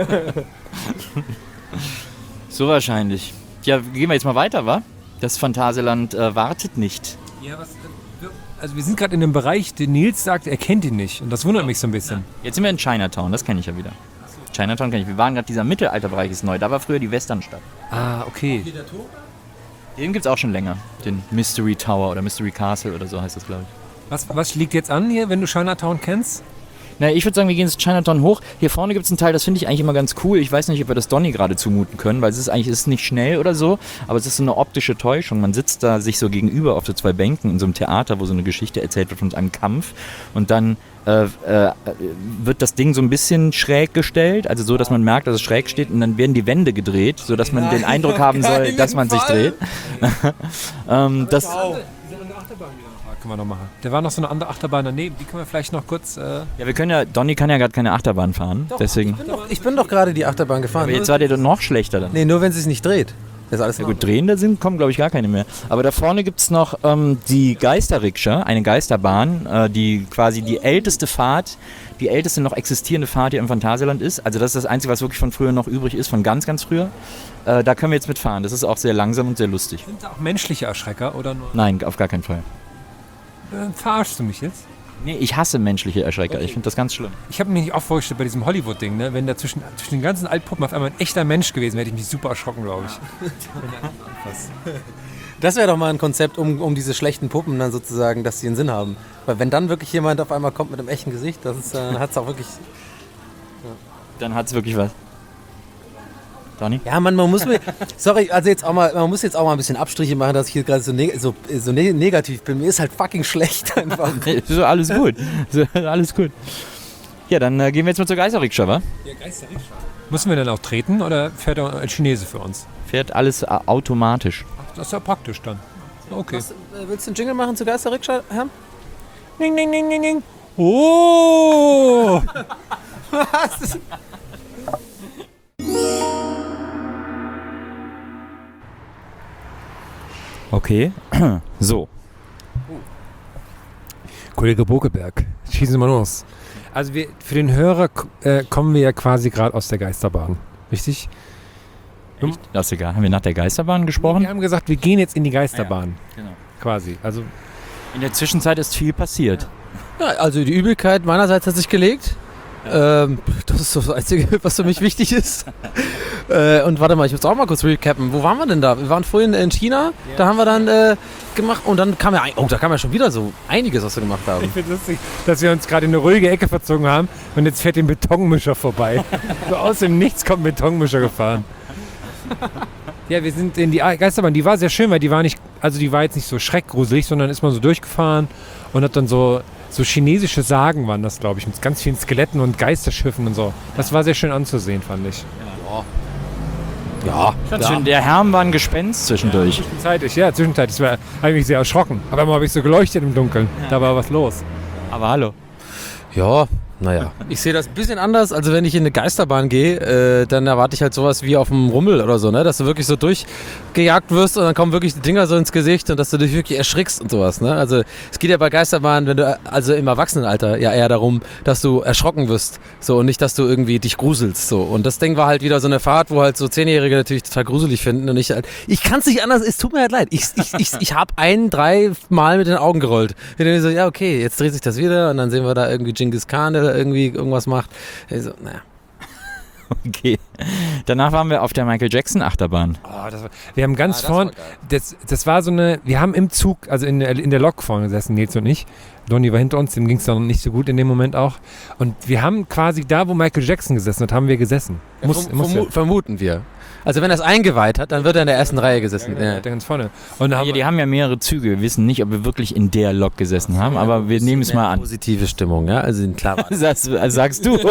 So wahrscheinlich. Ja, gehen wir jetzt mal weiter, wa? Das Phantasialand äh, wartet nicht. Ja, was, also wir sind gerade in einem Bereich, den Nils sagt, er kennt ihn nicht. Und das wundert mich so ein bisschen. Jetzt sind wir in Chinatown, das kenne ich ja wieder. Chinatown kenne ich. Wir waren gerade, dieser Mittelalterbereich ist neu. Da war früher die Westernstadt. Ah, okay. Den gibt es auch schon länger. Den Mystery Tower oder Mystery Castle oder so heißt das, glaube ich. Was, was liegt jetzt an hier, wenn du Chinatown kennst? Na, ich würde sagen, wir gehen jetzt Chinatown hoch. Hier vorne gibt es einen Teil, das finde ich eigentlich immer ganz cool. Ich weiß nicht, ob wir das Donny gerade zumuten können, weil es ist eigentlich es ist nicht schnell oder so, aber es ist so eine optische Täuschung. Man sitzt da sich so gegenüber auf so zwei Bänken in so einem Theater, wo so eine Geschichte erzählt wird von einem Kampf und dann äh, äh, wird das Ding so ein bisschen schräg gestellt, also so, dass man merkt, dass es schräg steht und dann werden die Wände gedreht, sodass man den Eindruck haben soll, dass man sich dreht. ähm, das, Können wir noch machen. Da war noch so eine andere Achterbahn daneben, die können wir vielleicht noch kurz... Äh ja, wir können ja, Donny kann ja gerade keine Achterbahn fahren, deswegen. Ich bin doch, ich bin doch gerade die Achterbahn gefahren. Aber jetzt seid ihr doch noch schlechter dann. Nee, nur wenn sie es nicht dreht. Das ist alles Ja gut, drehende sind, kommen glaube ich gar keine mehr. Aber da vorne gibt es noch ähm, die Geisterrikscha, eine Geisterbahn, äh, die quasi die älteste Fahrt, die älteste noch existierende Fahrt hier im Phantasialand ist. Also das ist das Einzige, was wirklich von früher noch übrig ist, von ganz, ganz früher. Äh, da können wir jetzt mitfahren. Das ist auch sehr langsam und sehr lustig. Sind da auch menschliche Erschrecker oder nur? Nein, auf gar keinen Fall. Äh, verarschst du mich jetzt? Nee, ich hasse menschliche Erschrecker. Ich finde das ganz schlimm. Ich habe mir nicht auch vorgestellt bei diesem Hollywood-Ding, ne? Wenn da zwischen, zwischen den ganzen Altpuppen auf einmal ein echter Mensch gewesen wäre, hätte ich mich super erschrocken, glaube ich. Das wäre doch mal ein Konzept, um, um diese schlechten Puppen dann sozusagen, dass sie einen Sinn haben. Weil wenn dann wirklich jemand auf einmal kommt mit einem echten Gesicht, das ist, dann hat es auch wirklich... Dann hat es wirklich was. Donny? Ja, Mann, man muss mir... Sorry, also jetzt auch mal, man muss jetzt auch mal ein bisschen Abstriche machen, dass ich hier gerade so, neg so, so ne negativ bin. Mir ist halt fucking schlecht einfach. So, alles gut. So, alles gut. Ja, dann äh, gehen wir jetzt mal zur Geisterrikscha, wa? Ja, Geisterrikscha. Müssen wir dann auch treten oder fährt er ein Chinese für uns? Fährt alles äh, automatisch. Das ist ja praktisch dann. Okay. Was, äh, willst du einen Jingle machen zu Geisterrikscha, Herr? Ding, ding, ding, ding, ding. Oh! Was? Okay. So. Kollege Bokeberg, schießen Sie mal los. Also wir, für den Hörer äh, kommen wir ja quasi gerade aus der Geisterbahn, richtig? Echt? Das ist egal. Haben wir nach der Geisterbahn gesprochen? Wir haben gesagt, wir gehen jetzt in die Geisterbahn, Genau. quasi. Also In der Zwischenzeit ist viel passiert. Ja, also die Übelkeit meinerseits hat sich gelegt. Ähm, das ist das Einzige, was für mich wichtig ist. äh, und warte mal, ich muss auch mal kurz recappen. Wo waren wir denn da? Wir waren vorhin in China, ja. Da haben wir dann äh, gemacht und dann kam ja, oh, da kam ja schon wieder so einiges, was wir gemacht haben. Ich finde lustig, dass wir uns gerade in eine ruhige Ecke verzogen haben und jetzt fährt ein Betonmischer vorbei. So aus dem Nichts kommt ein Betonmischer gefahren. Ja, wir sind in die Geisterbahn, die war sehr schön, weil die war nicht, also die war jetzt nicht so schreckgruselig, sondern ist man so durchgefahren und hat dann so So chinesische Sagen waren das, glaube ich, mit ganz vielen Skeletten und Geisterschiffen und so. Das war sehr schön anzusehen, fand ich. Ja. Ja. Schön, der Herm war ein Gespenst zwischendurch. Ja, zwischenzeitlich, ja, zwischenzeitlich. Ich war eigentlich sehr erschrocken. Aber einmal habe ich so geleuchtet im Dunkeln. Ja. Da war was los. Aber hallo. Ja, naja. Ich sehe das ein bisschen anders, also wenn ich in eine Geisterbahn gehe, äh, dann erwarte ich halt sowas wie auf dem Rummel oder so, ne? Dass du wirklich so durchgejagt wirst und dann kommen wirklich die Dinger so ins Gesicht und dass du dich wirklich erschrickst und sowas, ne? Also es geht ja bei Geisterbahnen, wenn du, also im Erwachsenenalter ja eher darum, dass du erschrocken wirst, so, und nicht, dass du irgendwie dich gruselst, so. Und das Ding war halt wieder so eine Fahrt, wo halt so Zehnjährige natürlich total gruselig finden und ich halt, ich kann es nicht anders, es tut mir halt leid. Ich, ich, ich, ich habe ein, drei Mal mit den Augen gerollt. Und dann so, ja okay, jetzt dreht sich das wieder und dann sehen wir da irgendwie Genghis Khan, der irgendwie irgendwas macht. Also, naja. Okay. Danach waren wir auf der Michael Jackson Achterbahn. Oh, das war, wir haben ganz Ah, das vorn, war geil. das, das war so eine, wir haben im Zug, also in der, in der Lok vorne gesessen, Nils und ich. Donny war hinter uns, dem ging es dann nicht so gut in dem Moment auch. Und wir haben quasi da, wo Michael Jackson gesessen hat, haben wir gesessen. Ja, muss, verm muss vermu vermuten wir. Also wenn er es eingeweiht hat, dann wird er in der ersten Reihe gesessen. ja, Ja. der ganz vorne. Und Ja, die haben ja mehrere Züge. Wir wissen nicht, ob wir wirklich in der Lok gesessen haben, aber wir nehmen es mal an. Positive Stimmung, ja, also klar war das. Das, also sagst du.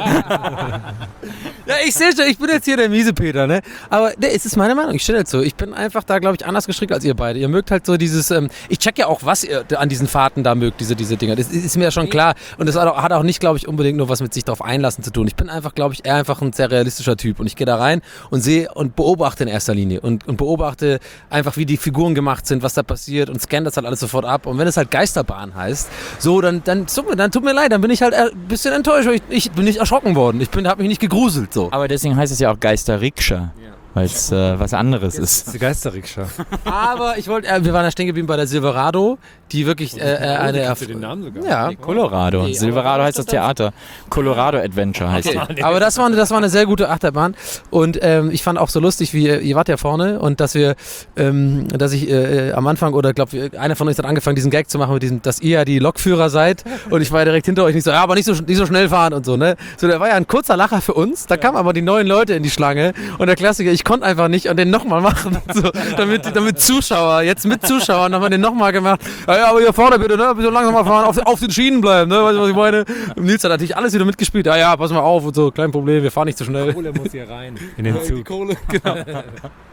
Ja, ich sehe schon, ich bin jetzt hier der Miesepeter, ne? Aber ne, es ist meine Meinung, ich stehe dazu. Ich bin einfach da, glaube ich, anders gestrickt als ihr beide. Ihr mögt halt so dieses, ähm, ich check ja auch, was ihr an diesen Fahrten da mögt, diese, diese Dinger. Das ist mir ja schon klar. Und das hat auch, hat auch nicht, glaube ich, unbedingt nur was mit sich darauf einlassen zu tun. Ich bin einfach, glaube ich, eher einfach ein sehr realistischer Typ. Und ich gehe da rein und sehe und beobachte in erster Linie. Und, und beobachte einfach, wie die Figuren gemacht sind, was da passiert und scanne das halt alles sofort ab. Und wenn es halt Geisterbahn heißt, so, dann, dann, dann tut mir leid, dann bin ich halt ein bisschen enttäuscht. Ich, ich bin nicht erschrocken worden. Ich bin, habe mich nicht gegruselt, so. Aber deswegen heißt es ja auch Geisterrikscha, weil es äh, was anderes Das ist. ist die Geisterrikscha. Aber ich wollte, äh, wir waren ja stehen geblieben bei der Silverado, die wirklich äh, äh, eine Kennst du den Namen sogar? Ja, Colorado. Nee, Silverado aber heißt das Theater. Colorado Adventure heißt okay. die. Aber das war, eine, das war eine sehr gute Achterbahn und ähm, ich fand auch so lustig, wie ihr wart ja vorne und dass wir, ähm, dass ich äh, am Anfang oder glaube einer von uns hat angefangen, diesen Gag zu machen mit diesem, dass ihr ja die Lokführer seid und ich war ja direkt hinter euch nicht so, ja, aber nicht so, nicht so schnell fahren und so, ne? So, der war ja ein kurzer Lacher für uns, da kamen aber die neuen Leute in die Schlange und der Klassiker, ich konnte einfach nicht und den nochmal machen, so, damit, damit Zuschauer, jetzt mit Zuschauern haben wir den nochmal gemacht, ja, ja, aber hier vorne bitte, ne, ein bisschen langsamer fahren, auf, auf den Schienen bleiben, ne, weißt du, was ich meine? Und Nils hat natürlich alles wieder mitgespielt, ja, ja, pass mal auf und so, kein Problem, wir fahren nicht zu schnell. Kohle muss hier rein. In den Zug. Kohle, genau.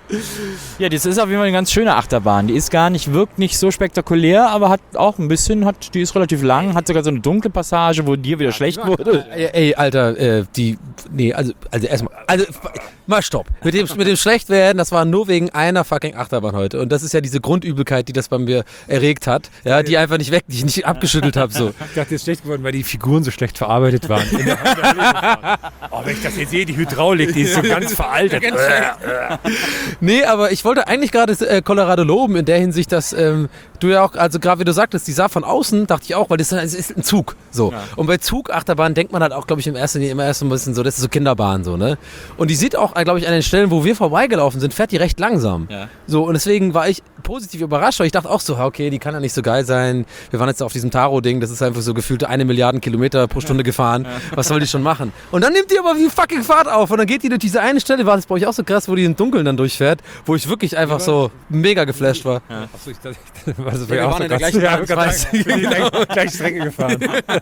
Ja, das ist auf jeden Fall eine ganz schöne Achterbahn. Die ist gar nicht, wirkt nicht so spektakulär, aber hat auch ein bisschen, hat, die ist relativ lang, hat sogar so eine dunkle Passage, wo dir wieder schlecht wurde. Ey, ey, Alter, äh, die, nee, also, also erstmal, also, mal stopp. Mit dem, mit dem Schlechtwerden, das war nur wegen einer fucking Achterbahn heute. Und das ist ja diese Grundübelkeit, die das bei mir erregt hat, ja, die einfach nicht weg, die ich nicht abgeschüttelt habe, so. Ich dachte, es ist schlecht geworden, weil die Figuren so schlecht verarbeitet waren. Oh, wenn ich das jetzt sehe, die Hydraulik, die ist so ganz veraltet. Nee, aber ich wollte eigentlich gerade äh, Colorado loben in der Hinsicht, dass ähm, du ja auch, also gerade wie du sagtest, die sah von außen, dachte ich auch, weil das ist, das ist ein Zug. So. Ja. Und bei Zugachterbahn denkt man halt auch, glaube ich, im ersten immer erst ein bisschen so, das ist so Kinderbahn so, ne? Und die sieht auch, glaube ich, an den Stellen, wo wir vorbeigelaufen sind, fährt die recht langsam. Ja. So, und deswegen war ich positiv überrascht, weil ich dachte auch so, okay, die kann ja nicht so geil sein. Wir waren jetzt auf diesem Taro-Ding, das ist einfach so gefühlt eine Milliarde Kilometer pro Stunde gefahren. Ja. Was soll die schon machen? Und dann nimmt die aber wie fucking Fahrt auf und dann geht die durch diese eine Stelle, war das bei euch auch so krass, wo die im Dunkeln dann durchfährt, wo ich wirklich einfach so mega geflasht war. Ja. Achso, ich dachte, ich war das ja, wir auch waren so in der gleichen ja, Bahn, ich bin die gleiche Strecke gefahren.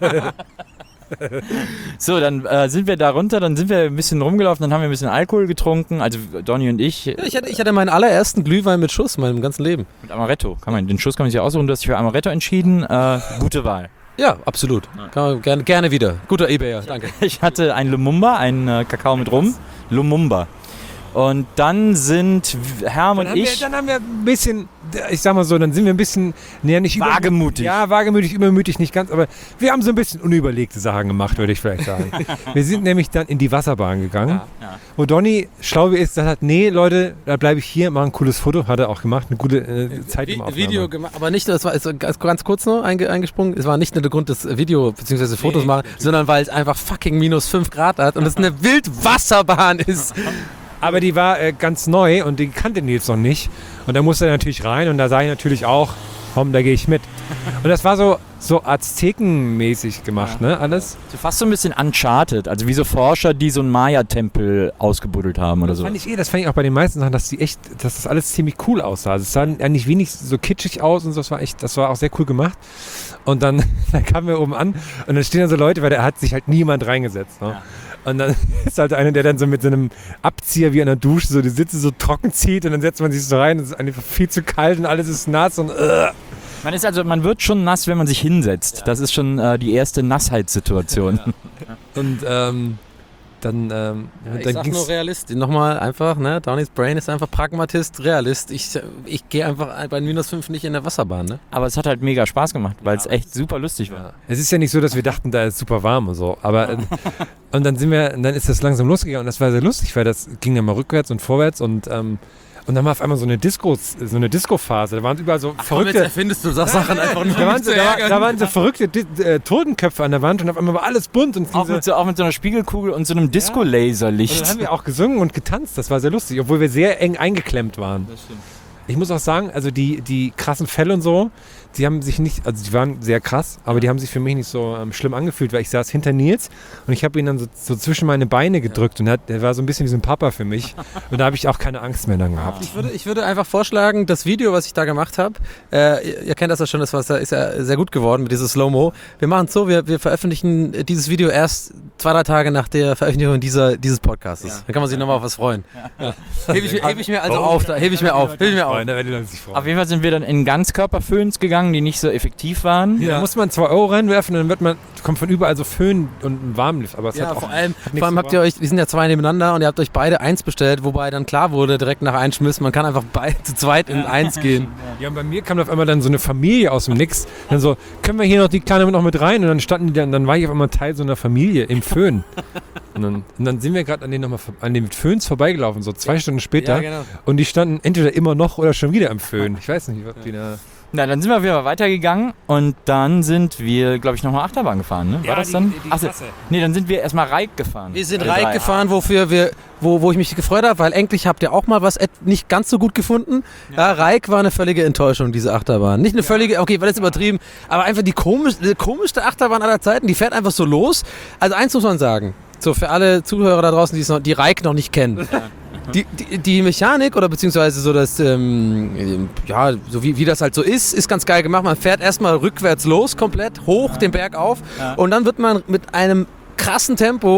So, dann äh, sind wir da runter, dann sind wir ein bisschen rumgelaufen, dann haben wir ein bisschen Alkohol getrunken, also Donny und ich. Ja, ich, hatte, ich hatte meinen allerersten Glühwein mit Schuss in meinem ganzen Leben. Mit Amaretto, kann man, den Schuss kann man sich aussuchen, du hast dich für Amaretto entschieden, äh, gute Wahl. Ja, absolut. Kann man gerne, gerne wieder. Guter Ebayer, danke. Ich hatte einen Lumumba, einen äh, Kakao mit Rum, Lumumba. Und dann sind Herm und ich... Wir, dann haben wir ein bisschen, ich sag mal so, dann sind wir ein bisschen... Nee, nicht wagemutig. Ja, wagemutig, übermütig nicht ganz, aber wir haben so ein bisschen unüberlegte Sachen gemacht, würde ich vielleicht sagen. Wir sind nämlich dann in die Wasserbahn gegangen, ja, ja. wo Donny, schlau wie ist, gesagt hat, nee, Leute, da bleibe ich hier, mache ein cooles Foto, hat er auch gemacht, eine gute äh, Zeit im Aufnahme. Video gemacht, aber nicht, das war ist ganz kurz noch einge, eingesprungen, es war nicht nur der Grund des Video- bzw. Fotos nee, machen, sondern weil es einfach fucking minus fünf Grad hat und es eine Wildwasserbahn ist. Aber die war äh, ganz neu und die kannte Nils noch nicht. Und da musste er natürlich rein und da sah ich natürlich auch, komm, da gehe ich mit. Und das war so, so Aztekenmäßig gemacht, ja. ne, alles. So fast so ein bisschen Uncharted, also wie so Forscher, die so einen Maya-Tempel ausgebuddelt haben oder das so. Fand ich eh, das fand ich auch bei den meisten Sachen, dass die echt, dass das alles ziemlich cool aussah. Also es sah eigentlich wenig so kitschig aus und so, das war echt, das war auch sehr cool gemacht. Und dann, dann kamen wir oben an und dann stehen da so Leute, weil da hat sich halt niemand reingesetzt. Ne? Ja. Und dann ist halt einer, der dann so mit so einem Abzieher wie an der Dusche so die Sitze so trocken zieht und dann setzt man sich so rein und es ist einfach viel zu kalt und alles ist nass und uh. Man ist also, man wird schon nass, wenn man sich hinsetzt. Ja. Das ist schon äh, die erste Nassheitssituation. Ja. Und ähm, dann, ähm, ja, ich dann sag ging's nur Realist. Nochmal einfach, ne? Donny's Brain ist einfach Pragmatist, Realist. Ich, ich gehe einfach bei minus fünf nicht in der Wasserbahn, ne? Aber es hat halt mega Spaß gemacht, weil es ja. echt super lustig war. Ja. Es ist ja nicht so, dass wir dachten, da ist super warm und so. Aber äh, und dann sind wir, und dann ist das langsam losgegangen und das war sehr lustig, weil das ging dann mal rückwärts und vorwärts und ähm, und dann war auf einmal so eine Disco, so eine Disco-Phase. Da waren überall so Ach, verrückte. Komm, jetzt erfindest du das Sachen einfach nur. Da waren, so, da, da waren so verrückte äh, Totenköpfe an der Wand und auf einmal war alles bunt und auch mit, so, auch mit so einer Spiegelkugel und so einem Disco-Laserlicht. Und dann haben wir auch gesungen und getanzt. Das war sehr lustig, obwohl wir sehr eng eingeklemmt waren. Das stimmt. Ich muss auch sagen, also die, die krassen Fälle und so, die haben sich nicht, also die waren sehr krass, aber die haben sich für mich nicht so ähm, schlimm angefühlt, weil ich saß hinter Nils und ich habe ihn dann so, so zwischen meine Beine gedrückt und hat, der war so ein bisschen wie so ein Papa für mich und da habe ich auch keine Angst mehr dann gehabt. Ich würde, ich würde einfach vorschlagen, das Video, was ich da gemacht habe, äh, ihr, ihr kennt das ja schon, das war, ist ja sehr gut geworden mit dieses Slow-Mo. Wir machen es so, wir, wir veröffentlichen dieses Video erst zwei, drei Tage nach der Veröffentlichung dieser, dieses Podcasts. Ja. Dann kann man sich nochmal auf was freuen. Ja. Ja. Hebe ich, heb ich mir also oh. auf, da hebe ich mir auf, hebe ich mir auf. Auf jeden Fall sind wir dann in Ganzkörperföhns gegangen, die nicht so effektiv waren. Ja. Da muss man zwei Euro reinwerfen und dann wird man, kommt von überall so Föhn und ein Warmlift. Aber es ja, hat auch vor allem, vor allem habt ihr euch, wir sind ja zwei nebeneinander und ihr habt euch beide eins bestellt, wobei dann klar wurde, direkt nach Einschmiss, man kann einfach beide zu zweit in eins gehen. Ja, und bei mir kam auf einmal dann so eine Familie aus dem Nix. Dann so, können wir hier noch die Kleine noch mit rein? Und dann standen die dann, dann war ich auf einmal Teil so einer Familie im Föhn. Und dann, und dann sind wir gerade an den nochmal an den Föhns vorbeigelaufen, so zwei Stunden später. Ja, genau. Und die standen entweder immer noch oder schon wieder im Föhn. Ich weiß nicht, ob die da. Na, dann sind wir wieder weitergegangen und dann sind wir, glaube ich, nochmal Achterbahn gefahren, ne? War ja, das dann? Die, die Achso, nee, dann sind wir erstmal Reik gefahren. Wir sind Reik gefahren, wofür wir, wo, wo ich mich gefreut habe, weil endlich habt ihr auch mal was nicht ganz so gut gefunden. Ja, ja Reik war eine völlige Enttäuschung, diese Achterbahn. Nicht eine völlige, okay, war das übertrieben, aber einfach die, komisch, die komischste Achterbahn aller Zeiten, die fährt einfach so los. Also eins muss man sagen, so für alle Zuhörer da draußen, die, noch, die Reik noch nicht kennen. Ja. Die, die, die Mechanik oder beziehungsweise so das, ähm, ja, so wie, wie das halt so ist, ist ganz geil gemacht. Man fährt erstmal rückwärts los, komplett hoch den Berg auf ja. und dann wird man mit einem krassen Tempo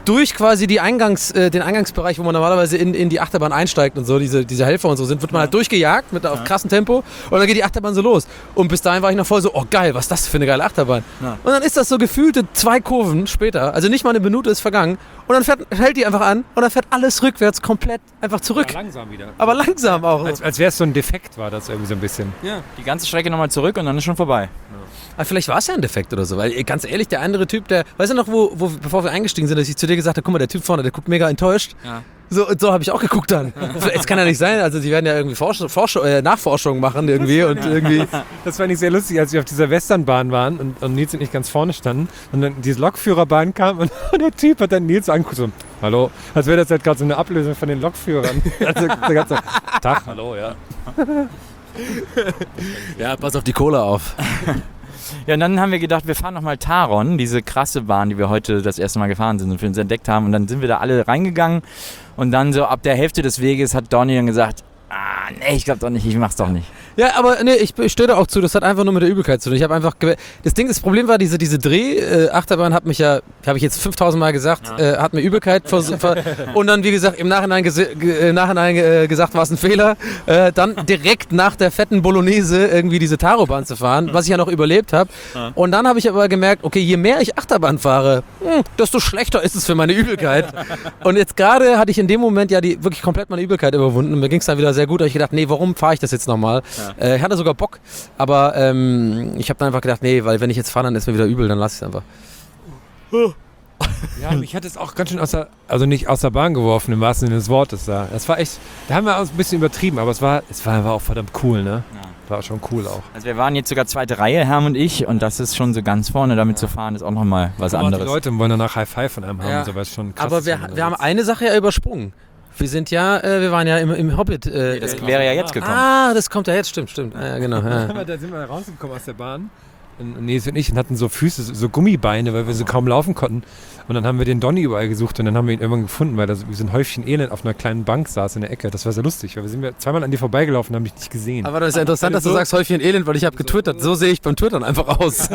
durch quasi die Eingangs, äh, den Eingangsbereich, wo man normalerweise in, in die Achterbahn einsteigt und so, diese, diese Helfer und so sind, wird man halt durchgejagt mit auf krassem Tempo und dann geht die Achterbahn so los. Und bis dahin war ich noch voll so, oh geil, was ist das für eine geile Achterbahn. Ja. Und dann ist das so gefühlte zwei Kurven später, also nicht mal eine Minute ist vergangen und dann fährt, hält die einfach an und dann fährt alles rückwärts komplett einfach zurück. Aber langsam wieder. Aber langsam auch. Als, als wäre es so ein Defekt, war das irgendwie so ein bisschen. Ja. Die ganze Strecke nochmal zurück und dann ist schon vorbei. Aber vielleicht war es ja ein Defekt oder so, weil ganz ehrlich, der andere Typ, der, weißt du noch, wo, wo bevor wir eingestiegen sind, dass ich zu dir gesagt habe, guck mal, der Typ vorne, der guckt mega enttäuscht. Ja. So, so habe ich auch geguckt dann. Es kann ja nicht sein, also die werden ja irgendwie Forsch- Forsch- äh, Nachforschung machen irgendwie und irgendwie. Das fand ich sehr lustig, als wir auf dieser Westernbahn waren und, und Nils und ich ganz vorne standen und dann diese Lokführerbahn kam und der Typ hat dann Nils so angeguckt so, hallo, als wäre das halt gerade so eine Ablösung von den Lokführern. Also der ganze Tag, hallo, ja. Ja, pass auf die Cola auf. Ja, und dann haben wir gedacht, wir fahren nochmal Taron, diese krasse Bahn, die wir heute das erste Mal gefahren sind und für uns entdeckt haben. Und dann sind wir da alle reingegangen und dann so ab der Hälfte des Weges hat Donny dann gesagt, ah, nee, ich glaube doch nicht, ich mach's doch nicht. Ja, aber nee, ich, ich stehe da auch zu, das hat einfach nur mit der Übelkeit zu tun. Ich habe einfach, ge- das Ding, das Problem war, diese, diese Dreh-Achterbahn hat mich ja, habe ich jetzt fünftausend Mal gesagt, ja. äh, hat mir Übelkeit vers- ver- und dann, wie gesagt, im Nachhinein, gese- ge- im Nachhinein äh, gesagt, war es ein Fehler, äh, dann direkt nach der fetten Bolognese irgendwie diese Tarobahn zu fahren, was ich ja noch überlebt habe. Ja. Und dann habe ich aber gemerkt, okay, je mehr ich Achterbahn fahre, mh, desto schlechter ist es für meine Übelkeit. Und jetzt gerade hatte ich in dem Moment ja die wirklich komplett meine Übelkeit überwunden und mir ging es dann wieder sehr gut. Da habe ich gedacht, nee, warum fahre ich das jetzt nochmal? Ja. Äh, ich hatte sogar Bock, aber ähm, ich habe dann einfach gedacht, nee, weil wenn ich jetzt fahre, dann ist mir wieder übel, dann lasse ich es einfach. Ja, mich hat es auch ganz schön aus der, also nicht aus der Bahn geworfen, im wahrsten Sinne des Wortes da. Das war echt, da haben wir uns ein bisschen übertrieben, aber es war, es war, war auch verdammt cool, ne? Ja. War schon cool auch. Also wir waren jetzt sogar zweite Reihe, Herm und ich, und das ist schon so ganz vorne, damit ja. zu fahren, ist auch nochmal was aber anderes. Die Leute wollen danach High Five von einem haben, ja. so, weil es schon krass aber ist. wir, wir haben eine Sache ja übersprungen. Wir sind ja, äh, wir waren ja im, im Hobbit. Äh, nee, das äh, wäre ja jetzt gekommen. Ah, das kommt ja jetzt, stimmt, stimmt. Ja, genau. Ja. Da sind wir rausgekommen aus der Bahn. Und Nils und ich und hatten so Füße, so Gummibeine, weil wir so kaum laufen konnten. Und dann haben wir den Donny überall gesucht und dann haben wir ihn irgendwann gefunden, weil da so, wie so ein Häufchen Elend auf einer kleinen Bank saß in der Ecke. Das war sehr lustig, weil wir sind wir zweimal an dir vorbeigelaufen und haben dich nicht gesehen. Aber das ist ja interessant, dass du sagst Häufchen Elend, weil ich habe getwittert. So sehe ich beim Twittern einfach aus.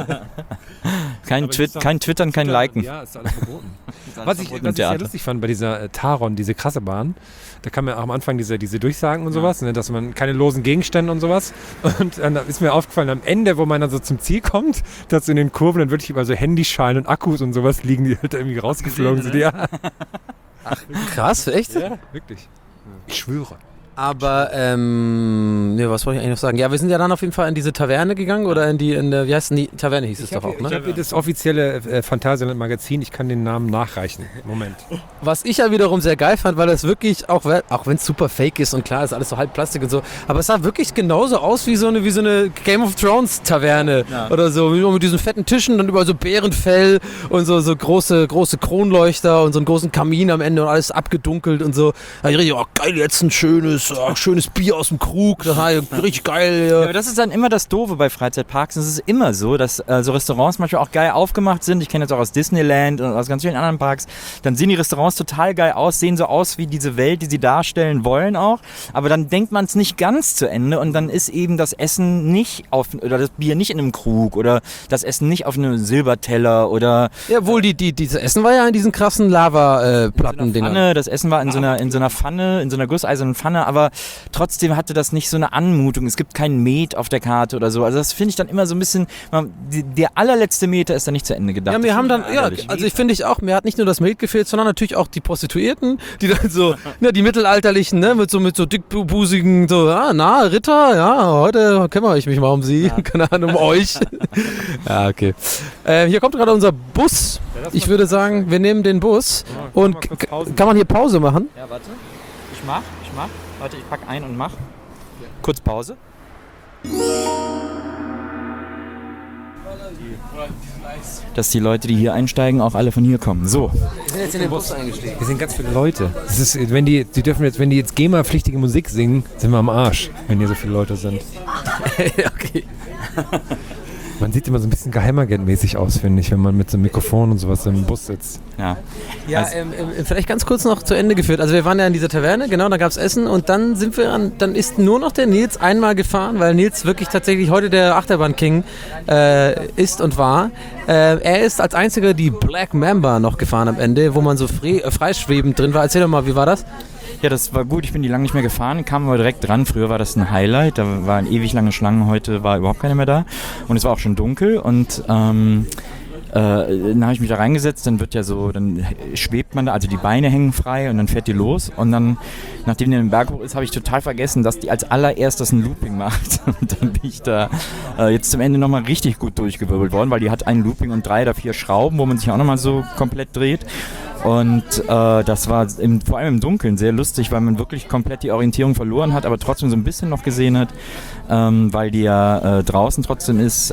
kein, Twi- kein Twittern, kein Liken. Ja, ist alles verboten. Was ich, was ich sehr lustig fand bei dieser äh, Taron, diese krasse Bahn, da kam ja auch am Anfang diese, diese Durchsagen und sowas, ne, dass man keine losen Gegenstände und sowas. Und dann ist mir aufgefallen, am Ende, wo man dann so zum Ziel kommt, dass in den Kurven dann wirklich über so Handyschalen und Akkus und sowas liegen, die halt irgendwie rausgeflogen sind. Ja. Ach, krass, echt? Ja, wirklich. Ich schwöre. Aber, ähm, ne, was wollte ich eigentlich noch sagen? Ja, wir sind ja dann auf jeden Fall in diese Taverne gegangen oder in die, in der, wie heißt denn die Taverne hieß es doch auch, ne? Ich habe hier das offizielle äh, Phantasialand-Magazin, ich kann den Namen nachreichen. Moment. Was ich ja wiederum sehr geil fand, weil das wirklich, auch, auch wenn es super fake ist und klar ist alles so halb Plastik und so, aber es sah wirklich genauso aus wie so eine, wie so eine Game of Thrones Taverne ja. oder so, mit diesen fetten Tischen, dann überall so Bärenfell und so, so große, große Kronleuchter und so einen großen Kamin am Ende und alles abgedunkelt und so. Da dachte ich, oh geil, jetzt ein schönes Oh, schönes Bier aus dem Krug, das war richtig geil. Ja. Ja, aber das ist dann immer das Doofe bei Freizeitparks. Es ist immer so, dass äh, so Restaurants manchmal auch geil aufgemacht sind. Ich kenne jetzt auch aus Disneyland und aus ganz vielen anderen Parks. Dann sehen die Restaurants total geil aus, sehen so aus wie diese Welt, die sie darstellen wollen auch. Aber dann denkt man es nicht ganz zu Ende und dann ist eben das Essen nicht auf, oder das Bier nicht in einem Krug oder das Essen nicht auf einem Silberteller oder... Ja, wohl, die, die, dieses Essen war ja in diesen krassen Lava-Platten-Dingern. Äh, das Essen war in so, einer, in so einer Pfanne, in so einer gusseisernen Pfanne, aber trotzdem hatte das nicht so eine Anmutung. Es gibt kein Met auf der Karte oder so. Also das finde ich dann immer so ein bisschen, man, die, der allerletzte Meter ist dann nicht zu Ende gedacht. Ja, wir haben dann, ja, also ich finde ich auch, mir hat nicht nur das Met gefehlt, sondern natürlich auch die Prostituierten, die dann so, ne, die mittelalterlichen, ne, mit so, mit so dickbusigen, so, ah, na, Ritter, ja, heute kümmere ich mich mal um sie, ja. Keine Ahnung, um euch. Ja, okay. Äh, hier kommt gerade unser Bus. Ich würde sagen, wir nehmen den Bus ja, und k- kann man hier Pause machen? Ja, warte. Ich mach, ich mach. Warte, ich pack ein und mach. Kurz Pause. Dass die Leute, die hier einsteigen, auch alle von hier kommen. So. Wir sind jetzt in den Bus eingestiegen. Hier sind ganz viele Leute. Das ist, wenn die, die dürfen jetzt, wenn die jetzt GEMA-pflichtige Musik singen, sind wir am Arsch, wenn hier so viele Leute sind. Okay. Man sieht immer so ein bisschen geheimagentmäßig aus, finde ich, wenn man mit so einem Mikrofon und sowas im Bus sitzt. Ja, Ja, Also- ähm, ähm, vielleicht ganz kurz noch zu Ende geführt. Also wir waren ja in dieser Taverne, genau, da gab es Essen und dann sind wir an, dann ist nur noch der Nils einmal gefahren, weil Nils wirklich tatsächlich heute der Achterbahn-King äh, ist und war. Äh, er ist als einziger die Black Mamba noch gefahren am Ende, wo man so frei, äh, freischwebend drin war. Erzähl doch mal, wie war das? Ja, das war gut. Ich bin die lange nicht mehr gefahren, kam aber direkt dran. Früher war das ein Highlight, da waren ewig lange Schlangen, heute war überhaupt keiner mehr da. Und es war auch schon dunkel und ähm, äh, dann habe ich mich da reingesetzt, dann wird ja so, dann schwebt man da, also die Beine hängen frei und dann fährt die los. Und dann, nachdem die im Berg hoch ist, habe ich total vergessen, dass die als allererstes ein Looping macht. Und dann bin ich da äh, jetzt zum Ende nochmal richtig gut durchgewirbelt worden, weil die hat ein Looping und drei oder vier Schrauben, wo man sich auch nochmal so komplett dreht. Und äh, das war im, vor allem im Dunkeln sehr lustig, weil man wirklich komplett die Orientierung verloren hat, aber trotzdem so ein bisschen noch gesehen hat, ähm, weil die ja äh, draußen trotzdem ist. Äh,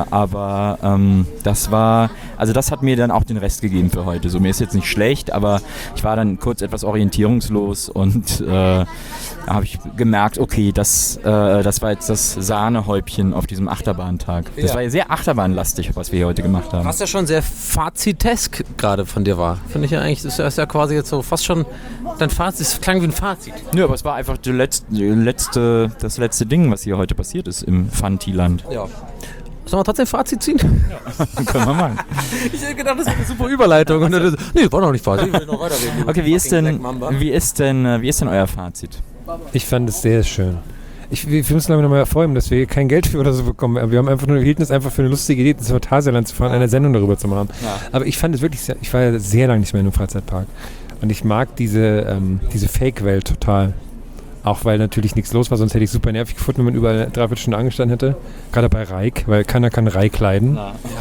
aber ähm, das war, also das hat mir dann auch den Rest gegeben für heute. So, mir ist jetzt nicht schlecht, aber ich war dann kurz etwas orientierungslos und äh, da habe ich gemerkt, okay, das, äh, das war jetzt das Sahnehäubchen auf diesem Achterbahntag. Das Ja. war ja sehr achterbahnlastig, was wir hier heute gemacht haben. Was ja schon sehr fazitesk gerade von dir war. Finde ich ja eigentlich, das ist ja quasi jetzt so fast schon dein Fazit, es klang wie ein Fazit. Nö, aber es war einfach die letzte, die letzte, das letzte Ding, was hier heute passiert ist im Fantiland. Ja. Sollen wir trotzdem Fazit ziehen? Können wir machen. Ich hätte gedacht, das wäre eine super Überleitung. Und dann so, nee, war noch nicht Fazit, ich will noch weiterreden. Okay, wie ist Fucking denn, Black Mamba. wie ist denn, äh, wie ist denn euer Fazit? Ich fand es sehr schön. Ich, wir, wir müssen glaube ich nochmal hervorheben, dass wir kein Geld für oder so bekommen. Aber wir haben einfach nur, wir hielten es einfach für eine lustige Idee, ins Phantasialand zu fahren, eine Sendung darüber zu machen. Ja. Aber ich fand es wirklich sehr, ich war ja sehr lange nicht mehr in einem Freizeitpark. Und ich mag diese, ähm, diese Fake-Welt total. Auch weil natürlich nichts los war, sonst hätte ich es super nervig gefunden, wenn man überall eine Dreiviertelstunde angestanden hätte. Gerade bei Reik, weil keiner kann Reik leiden.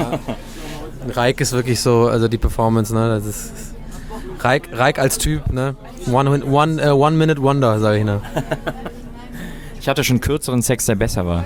Reik ist wirklich so, also die Performance, ne, das ist Reik, Reik als Typ, ne, one, one, uh, one minute wonder, sag ich, ne. Ich hatte schon kürzeren Sex, der besser war.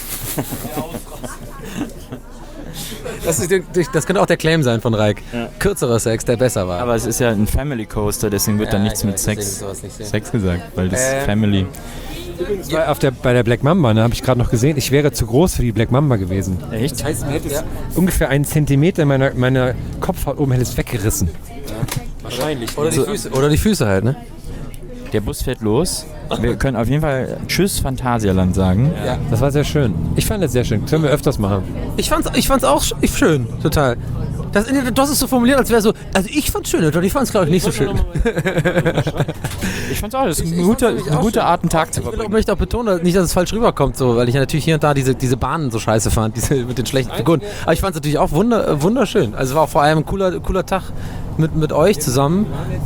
Das, ist, das könnte auch der Claim sein von Reik. Kürzerer Sex, der besser war. Aber es ist ja ein Family Coaster, deswegen wird da Ja, nichts ich mit weiß, deswegen Sex, sowas nicht sehen. Sex gesagt, weil das Ähm, Family. Bei, auf der, bei der Black Mamba, ne, habe ich gerade noch gesehen, ich wäre zu groß für die Black Mamba gewesen. Echt? Das heißt, mir hätte es ungefähr einen Zentimeter meiner, meiner Kopfhaut oben hätte es weggerissen. Wahrscheinlich. Oder die, Füße, oder die Füße halt, ne. Der Bus fährt los. Wir können auf jeden Fall Tschüss Phantasialand sagen. Ja. Das war sehr schön. Ich fand das sehr schön. Können wir öfters machen. Ich fand's, ich fand's auch sch- ich, schön, total. Das, das ist so formuliert, als wäre so, also ich fand's schön, und ich fand's, glaube ich, nicht so schön. Ich fand's auch, das ist Ich- eine ich gute, fand's nämlich eine auch gute schön. Art, einen Tag zu Ich will auch, verbringen. möchte auch betonen, nicht, dass es falsch rüberkommt, so, weil ich ja natürlich hier und da diese, diese Bahnen so scheiße fand, diese mit den schlechten Figuren. Aber ich fand es natürlich auch wunder, äh, wunderschön. Also es war auch vor allem ein cooler, cooler Tag mit, mit euch zusammen.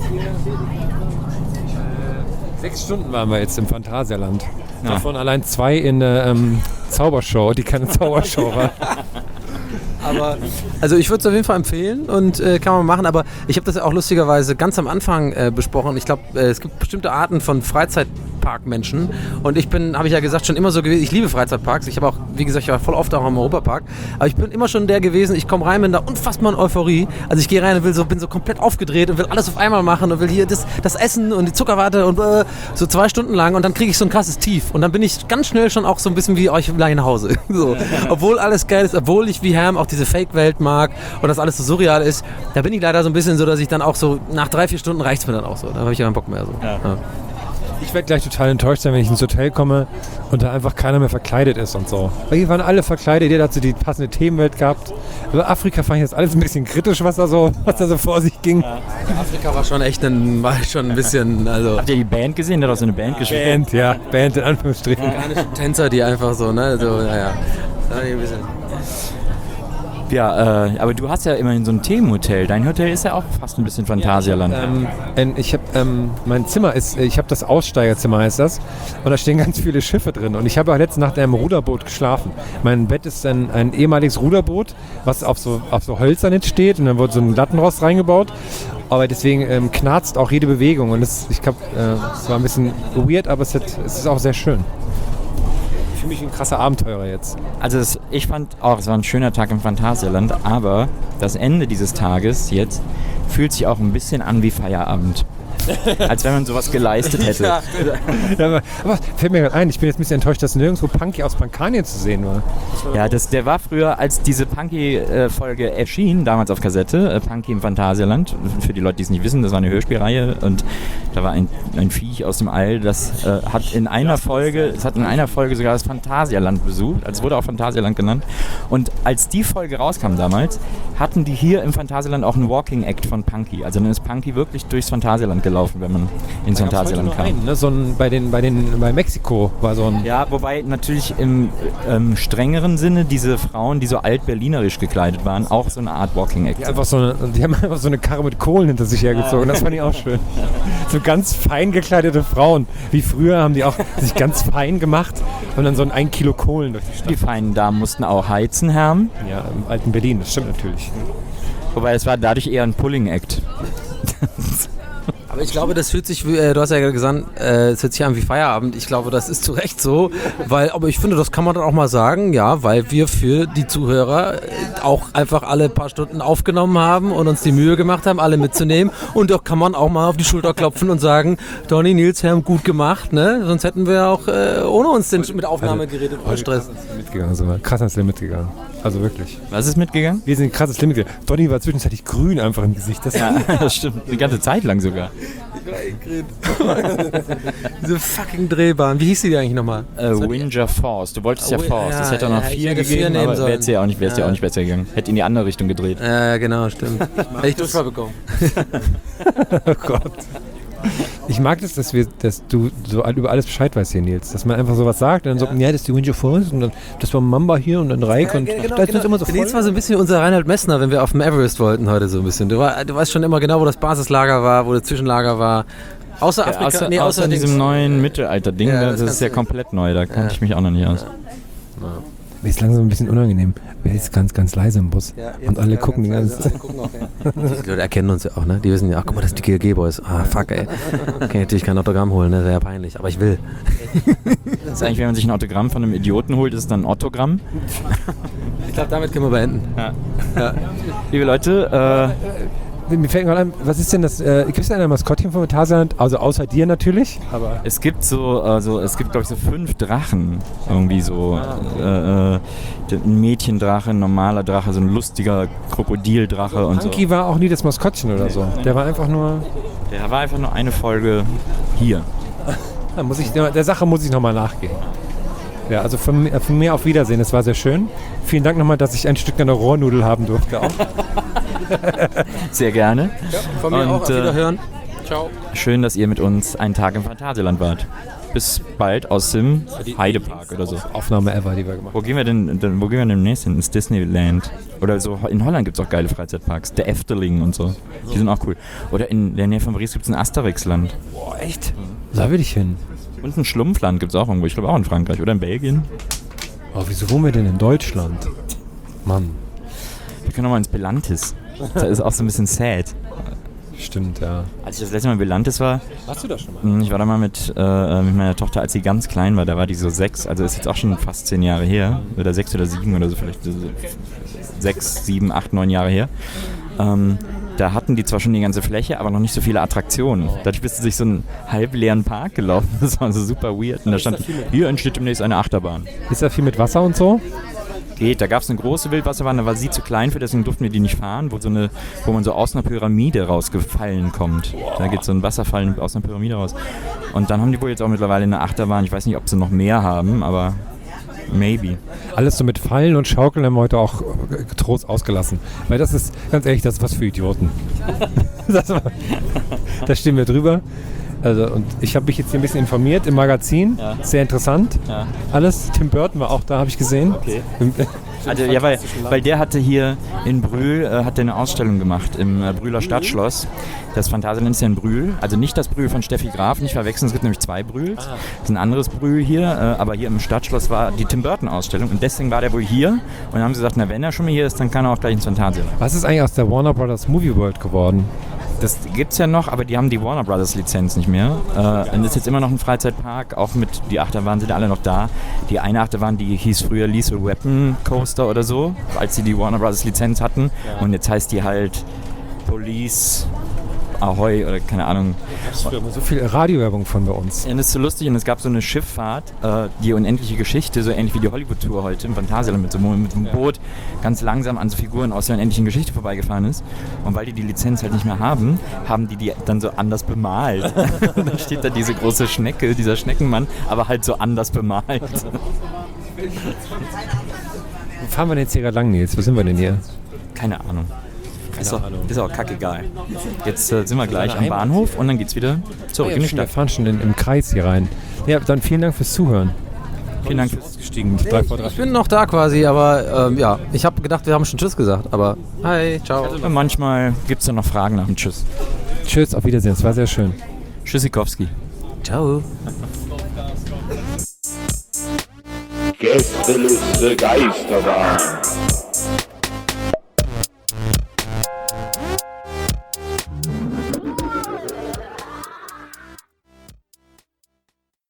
Sechs Stunden waren wir jetzt im Phantasialand. Davon allein zwei in der ähm, Zaubershow, die keine Zaubershow war. Aber also ich würde es auf jeden Fall empfehlen und äh, kann man machen, aber ich habe das ja auch lustigerweise ganz am Anfang äh, besprochen. Ich glaube, äh, es gibt bestimmte Arten von Freizeitparkmenschen und ich bin, habe ich ja gesagt, schon immer so gewesen, ich liebe Freizeitparks. Ich habe auch, wie gesagt, ich war voll oft auch im Europapark, aber ich bin immer schon der gewesen, ich komme rein mit einer unfassbaren Euphorie. Also ich gehe rein und will so, bin so komplett aufgedreht und will alles auf einmal machen und will hier das, das Essen und die Zuckerwatte und äh, so zwei Stunden lang und dann kriege ich so ein krasses Tief und dann bin ich ganz schnell schon auch so ein bisschen wie euch gleich nach Hause. So. Obwohl alles geil ist, obwohl ich wie Ham auch diese Fake-Welt mag und das alles so surreal ist, da bin ich leider so ein bisschen so, dass ich dann auch so, nach drei, vier Stunden reicht es mir dann auch so. Da habe ich ja keinen Bock mehr. So. Ja. Ich werde gleich total enttäuscht sein, wenn ich ins Hotel komme und da einfach keiner mehr verkleidet ist und so. Weil hier waren alle verkleidet, jeder hat so die passende Themenwelt gehabt. Über Afrika fand ich jetzt alles ein bisschen kritisch, was da so, was da so vor sich ging. Afrika war schon echt ein, war schon ein bisschen, also Habt ihr die Band gesehen? Der hat auch so eine Band gespielt. Band, ja, Band in Anführungsstrichen. afrikanische Tänzer, die einfach so, ne, so, naja. Da war ich ein bisschen. Ja, äh, aber du hast ja immerhin so ein Themenhotel. Dein Hotel ist ja auch fast ein bisschen Phantasialand. Ähm, ähm, ich habe ähm, mein Zimmer ist, ich habe das Aussteigerzimmer heißt das, und da stehen ganz viele Schiffe drin. Und ich habe auch letzte Nacht in einem Ruderboot geschlafen. Mein Bett ist ein, ein ehemaliges Ruderboot, was auf so auf so Hölzern jetzt steht, und dann wurde so ein Lattenrost reingebaut. Aber deswegen ähm, knarzt auch jede Bewegung, und das, ich glaube, äh, es war ein bisschen weird, aber es, hat, es ist auch sehr schön. Für mich ein krasser Abenteurer jetzt. Also es, ich fand auch, es war ein schöner Tag im Phantasialand, aber das Ende dieses Tages jetzt fühlt sich auch ein bisschen an wie Feierabend. Als wenn man sowas geleistet hätte. Ja, aber, aber fällt mir gerade ein, ich bin jetzt ein bisschen enttäuscht, dass nirgendwo Punky aus Pankanien zu sehen war. Ja, das, der war früher, als diese Punky-Folge erschien, damals auf Kassette, äh, Punky im Phantasialand. Für die Leute, die es nicht wissen, das war eine Hörspielreihe und da war ein, ein Viech aus dem All, das äh, hat in einer Folge, es hat in einer Folge sogar das Phantasialand besucht, also es wurde auch Phantasialand genannt. Und als die Folge rauskam damals, hatten die hier im Phantasialand auch einen Walking Act von Punky. Also dann ist Punky wirklich durchs Phantasialand gelaufen, wenn man ins Phantasialand kam. Einen, ne? So ein, bei, den, bei, den, bei Mexiko war so ein... Ja, wobei natürlich im ähm, strengeren Sinne diese Frauen, die so alt-berlinerisch gekleidet waren, auch so eine Art Walking Act. Die, einfach so eine, die haben einfach so eine Karre mit Kohlen hinter sich hergezogen. Das fand ich auch schön. So ganz fein gekleidete Frauen. Wie früher haben die auch sich ganz fein gemacht und dann so ein ein Kilo Kohlen durch die Stadt. Die feinen Damen mussten auch heizen, Herren. Ja, im alten Berlin, das stimmt natürlich. Wobei es war dadurch eher ein Pulling-Act. Aber ich glaube, das fühlt sich, wie, äh, du hast ja gerade gesagt, äh, es hört sich an wie Feierabend. Ich glaube, das ist zu Recht so, weil, aber ich finde, das kann man dann auch mal sagen, ja, weil wir für die Zuhörer äh, auch einfach alle paar Stunden aufgenommen haben und uns die Mühe gemacht haben, alle mitzunehmen. Und da kann man auch mal auf die Schulter klopfen und sagen, Donny, Nils, Herm, gut gemacht, ne? Sonst hätten wir auch äh, ohne uns den, mit Aufnahmegeräte voll Stress. Mitgegangen sind wir. Krass ans Limit gegangen. Also wirklich. Was ist mitgegangen? Wir sind krasses Limit gegangen. Donny war zwischenzeitlich grün einfach im Gesicht. Das Ja, das stimmt. Die ganze Zeit lang sogar. Diese fucking Drehbahn. Wie hieß die eigentlich nochmal? Äh, Windsor Falls. Du wolltest ja Wi- Falls. ja, Das hätte auch noch ja, ich vier hätte vier gegeben, nehmen aber sollen. wäre es ja auch nicht, wär's ja Ja. auch nicht besser gegangen. Hätte in die andere Richtung gedreht. Ja, genau, stimmt. Hätte ich Durchfall bekommen. Oh Gott. Ich mag das, dass, wir, dass du so über alles Bescheid weißt hier, Nils. Dass man einfach sowas sagt und dann sagt, ja, das ist die Windsor Falls und dann das war Mamba hier und dann Reik und genau, das genau. ist immer so voll. Nils war so ein bisschen unser Reinhard Messner, wenn wir auf dem Everest wollten heute so ein bisschen. Du, war, du weißt schon immer genau, wo das Basislager war, wo das Zwischenlager war. Außer Afrika, Ja, außer, nee, außer außer diesem Dings. neuen Mittelalter-Ding, Ja, das, das ist kannst ja du- komplett neu, da kannte Ja. ich mich auch noch nicht aus. Mir ist langsam ein bisschen unangenehm. Wer ist ganz, ganz leise im Bus? Ja, jetzt und alle ist gucken die ganz ganze leise, alle gucken auch, ja. Die Leute erkennen uns ja auch, ne? Die wissen ja, ach guck mal, das sind die G L G-Boys. Ah, fuck, ey. Kann ich natürlich kein Autogramm holen, ne? Wäre ja peinlich, aber ich will. Das ist eigentlich, wenn man sich ein Autogramm von einem Idioten holt, ist es dann ein Autogramm. Ich glaube, damit können wir beenden. Liebe Leute, Mir fällt gerade ein, was ist denn das? Äh, gibt es denn ein Maskottchen vom Phantasialand? Also außer dir natürlich. Aber äh, es gibt so, also es gibt glaube ich so fünf Drachen. Irgendwie so äh, äh, ein Mädchendrache, ein normaler Drache, so ein lustiger Krokodildrache und so. Punky war auch nie das Maskottchen oder so. Der war einfach nur. Der war einfach nur eine Folge hier. Da muss ich, der Sache muss ich nochmal nachgehen. Ja, also von, mir- von mir auf Wiedersehen. Es war sehr schön. Vielen Dank nochmal, dass ich ein Stück deiner Rohrnudel haben durfte. Auch. Sehr gerne. Von mir Und, auch, auf äh, Wiederhören. Ciao. Schön, dass ihr mit uns einen Tag im Phantasialand wart. Bis bald aus dem Heidepark oder so. Aufnahme ever, die wir gemacht Wo gehen wir denn, denn wo gehen wir denn demnächst hin? Ins Disneyland. Oder so, in Holland gibt es auch geile Freizeitparks. Der Efteling und so. Die sind auch cool. Oder in der Nähe von Paris gibt es ein Asterix-Land. Boah, echt? Da will ich hin. Und ein Schlumpfland gibt es auch irgendwo. Ich glaube auch in Frankreich oder in Belgien. Oh, wieso wohnen wir denn in Deutschland? Mann. Wir können auch mal ins Belantis. Das ist auch so ein bisschen sad. Stimmt, ja. Als ich das letzte Mal in Belantis war, Warst du da schon mal? ich war da mal mit, äh, mit meiner Tochter, als sie ganz klein war, da war die so sechs, also ist jetzt auch schon fast zehn Jahre her, oder sechs oder sieben oder so, vielleicht so sechs, sieben, acht, neun Jahre her. Ähm, da hatten die zwar schon die ganze Fläche, aber noch nicht so viele Attraktionen. Dadurch bist du durch so einen halbleeren Park gelaufen, das war so super weird. Und da stand, hier entsteht demnächst eine Achterbahn. Ist da viel mit Wasser und so? Geht, da gab es eine große Wildwasserbahn, da war sie zu klein für, deswegen durften wir die nicht fahren, wo, so eine, wo man so aus einer Pyramide rausgefallen kommt. Da geht so ein Wasserfall aus einer Pyramide raus. Und dann haben die wohl jetzt auch mittlerweile eine Achterbahn, ich weiß nicht, ob sie noch mehr haben, aber maybe. Alles so mit Fallen und Schaukeln haben wir heute auch getrost ausgelassen. Weil das ist, ganz ehrlich, das ist was für Idioten. das war, da stehen wir drüber. Also, und ich habe mich jetzt hier ein bisschen informiert im Magazin. Ja. Sehr interessant. Ja. Alles. Tim Burton war auch da, habe ich gesehen. Okay. Also, ja, weil, weil der hatte hier in Brühl äh, hat der eine Ausstellung gemacht im äh, Brühler Stadtschloss. Das Phantasialand ist ja in Brühl. Also nicht das Brühl von Steffi Graf, nicht verwechseln, es gibt nämlich zwei Brühls. Das ist ein anderes Brühl hier, äh, aber hier im Stadtschloss war die Tim Burton Ausstellung und deswegen war der wohl hier. Und dann haben sie gesagt, na wenn er schon mal hier ist, dann kann er auch gleich ins Phantasialand. Was ist eigentlich aus der Warner Brothers Movie World geworden? Das gibt's ja noch, aber die haben die Warner Brothers Lizenz nicht mehr. Äh, und es ist jetzt immer noch ein Freizeitpark, auch mit, die Achterbahnen sind alle noch da. Die eine Achterbahn, die hieß früher Lethal Weapon Coaster oder so, als sie die Warner Brothers Lizenz hatten. Und jetzt heißt die halt Police Ahoi oder keine Ahnung. So viel Radiowerbung von bei uns. Ja, das ist so lustig und es gab so eine Schifffahrt, äh, die unendliche Geschichte, so ähnlich wie die Hollywood-Tour heute im Phantasialand mit so, mit so einem Boot ganz langsam an so Figuren aus der unendlichen Geschichte vorbeigefahren ist. Und weil die die Lizenz halt nicht mehr haben, haben die die dann so anders bemalt. Dann steht da diese große Schnecke, dieser Schneckenmann, aber halt so anders bemalt. Wo fahren wir denn jetzt hier gerade lang, Nils? Wo sind wir denn hier? Keine Ahnung. Keine ist, auch, Ahnung. ist auch kackegal. Jetzt äh, sind wir gleich am Bahnhof und dann geht's wieder zurück Ja, in die wir Stadt. fahren schon in, im Kreis hier rein. Ja, dann vielen Dank fürs Zuhören. Vielen Dank. Gestiegen. drei vor drei. Ich bin noch da quasi, aber ähm, ja, ich habe gedacht, wir haben schon Tschüss gesagt, aber hi, ciao. Und manchmal gibt's dann noch Fragen nach dem Tschüss. Tschüss, auf Wiedersehen. Es war sehr schön. Tschüssikowski. Ciao. Gästeliste Geisterbahn.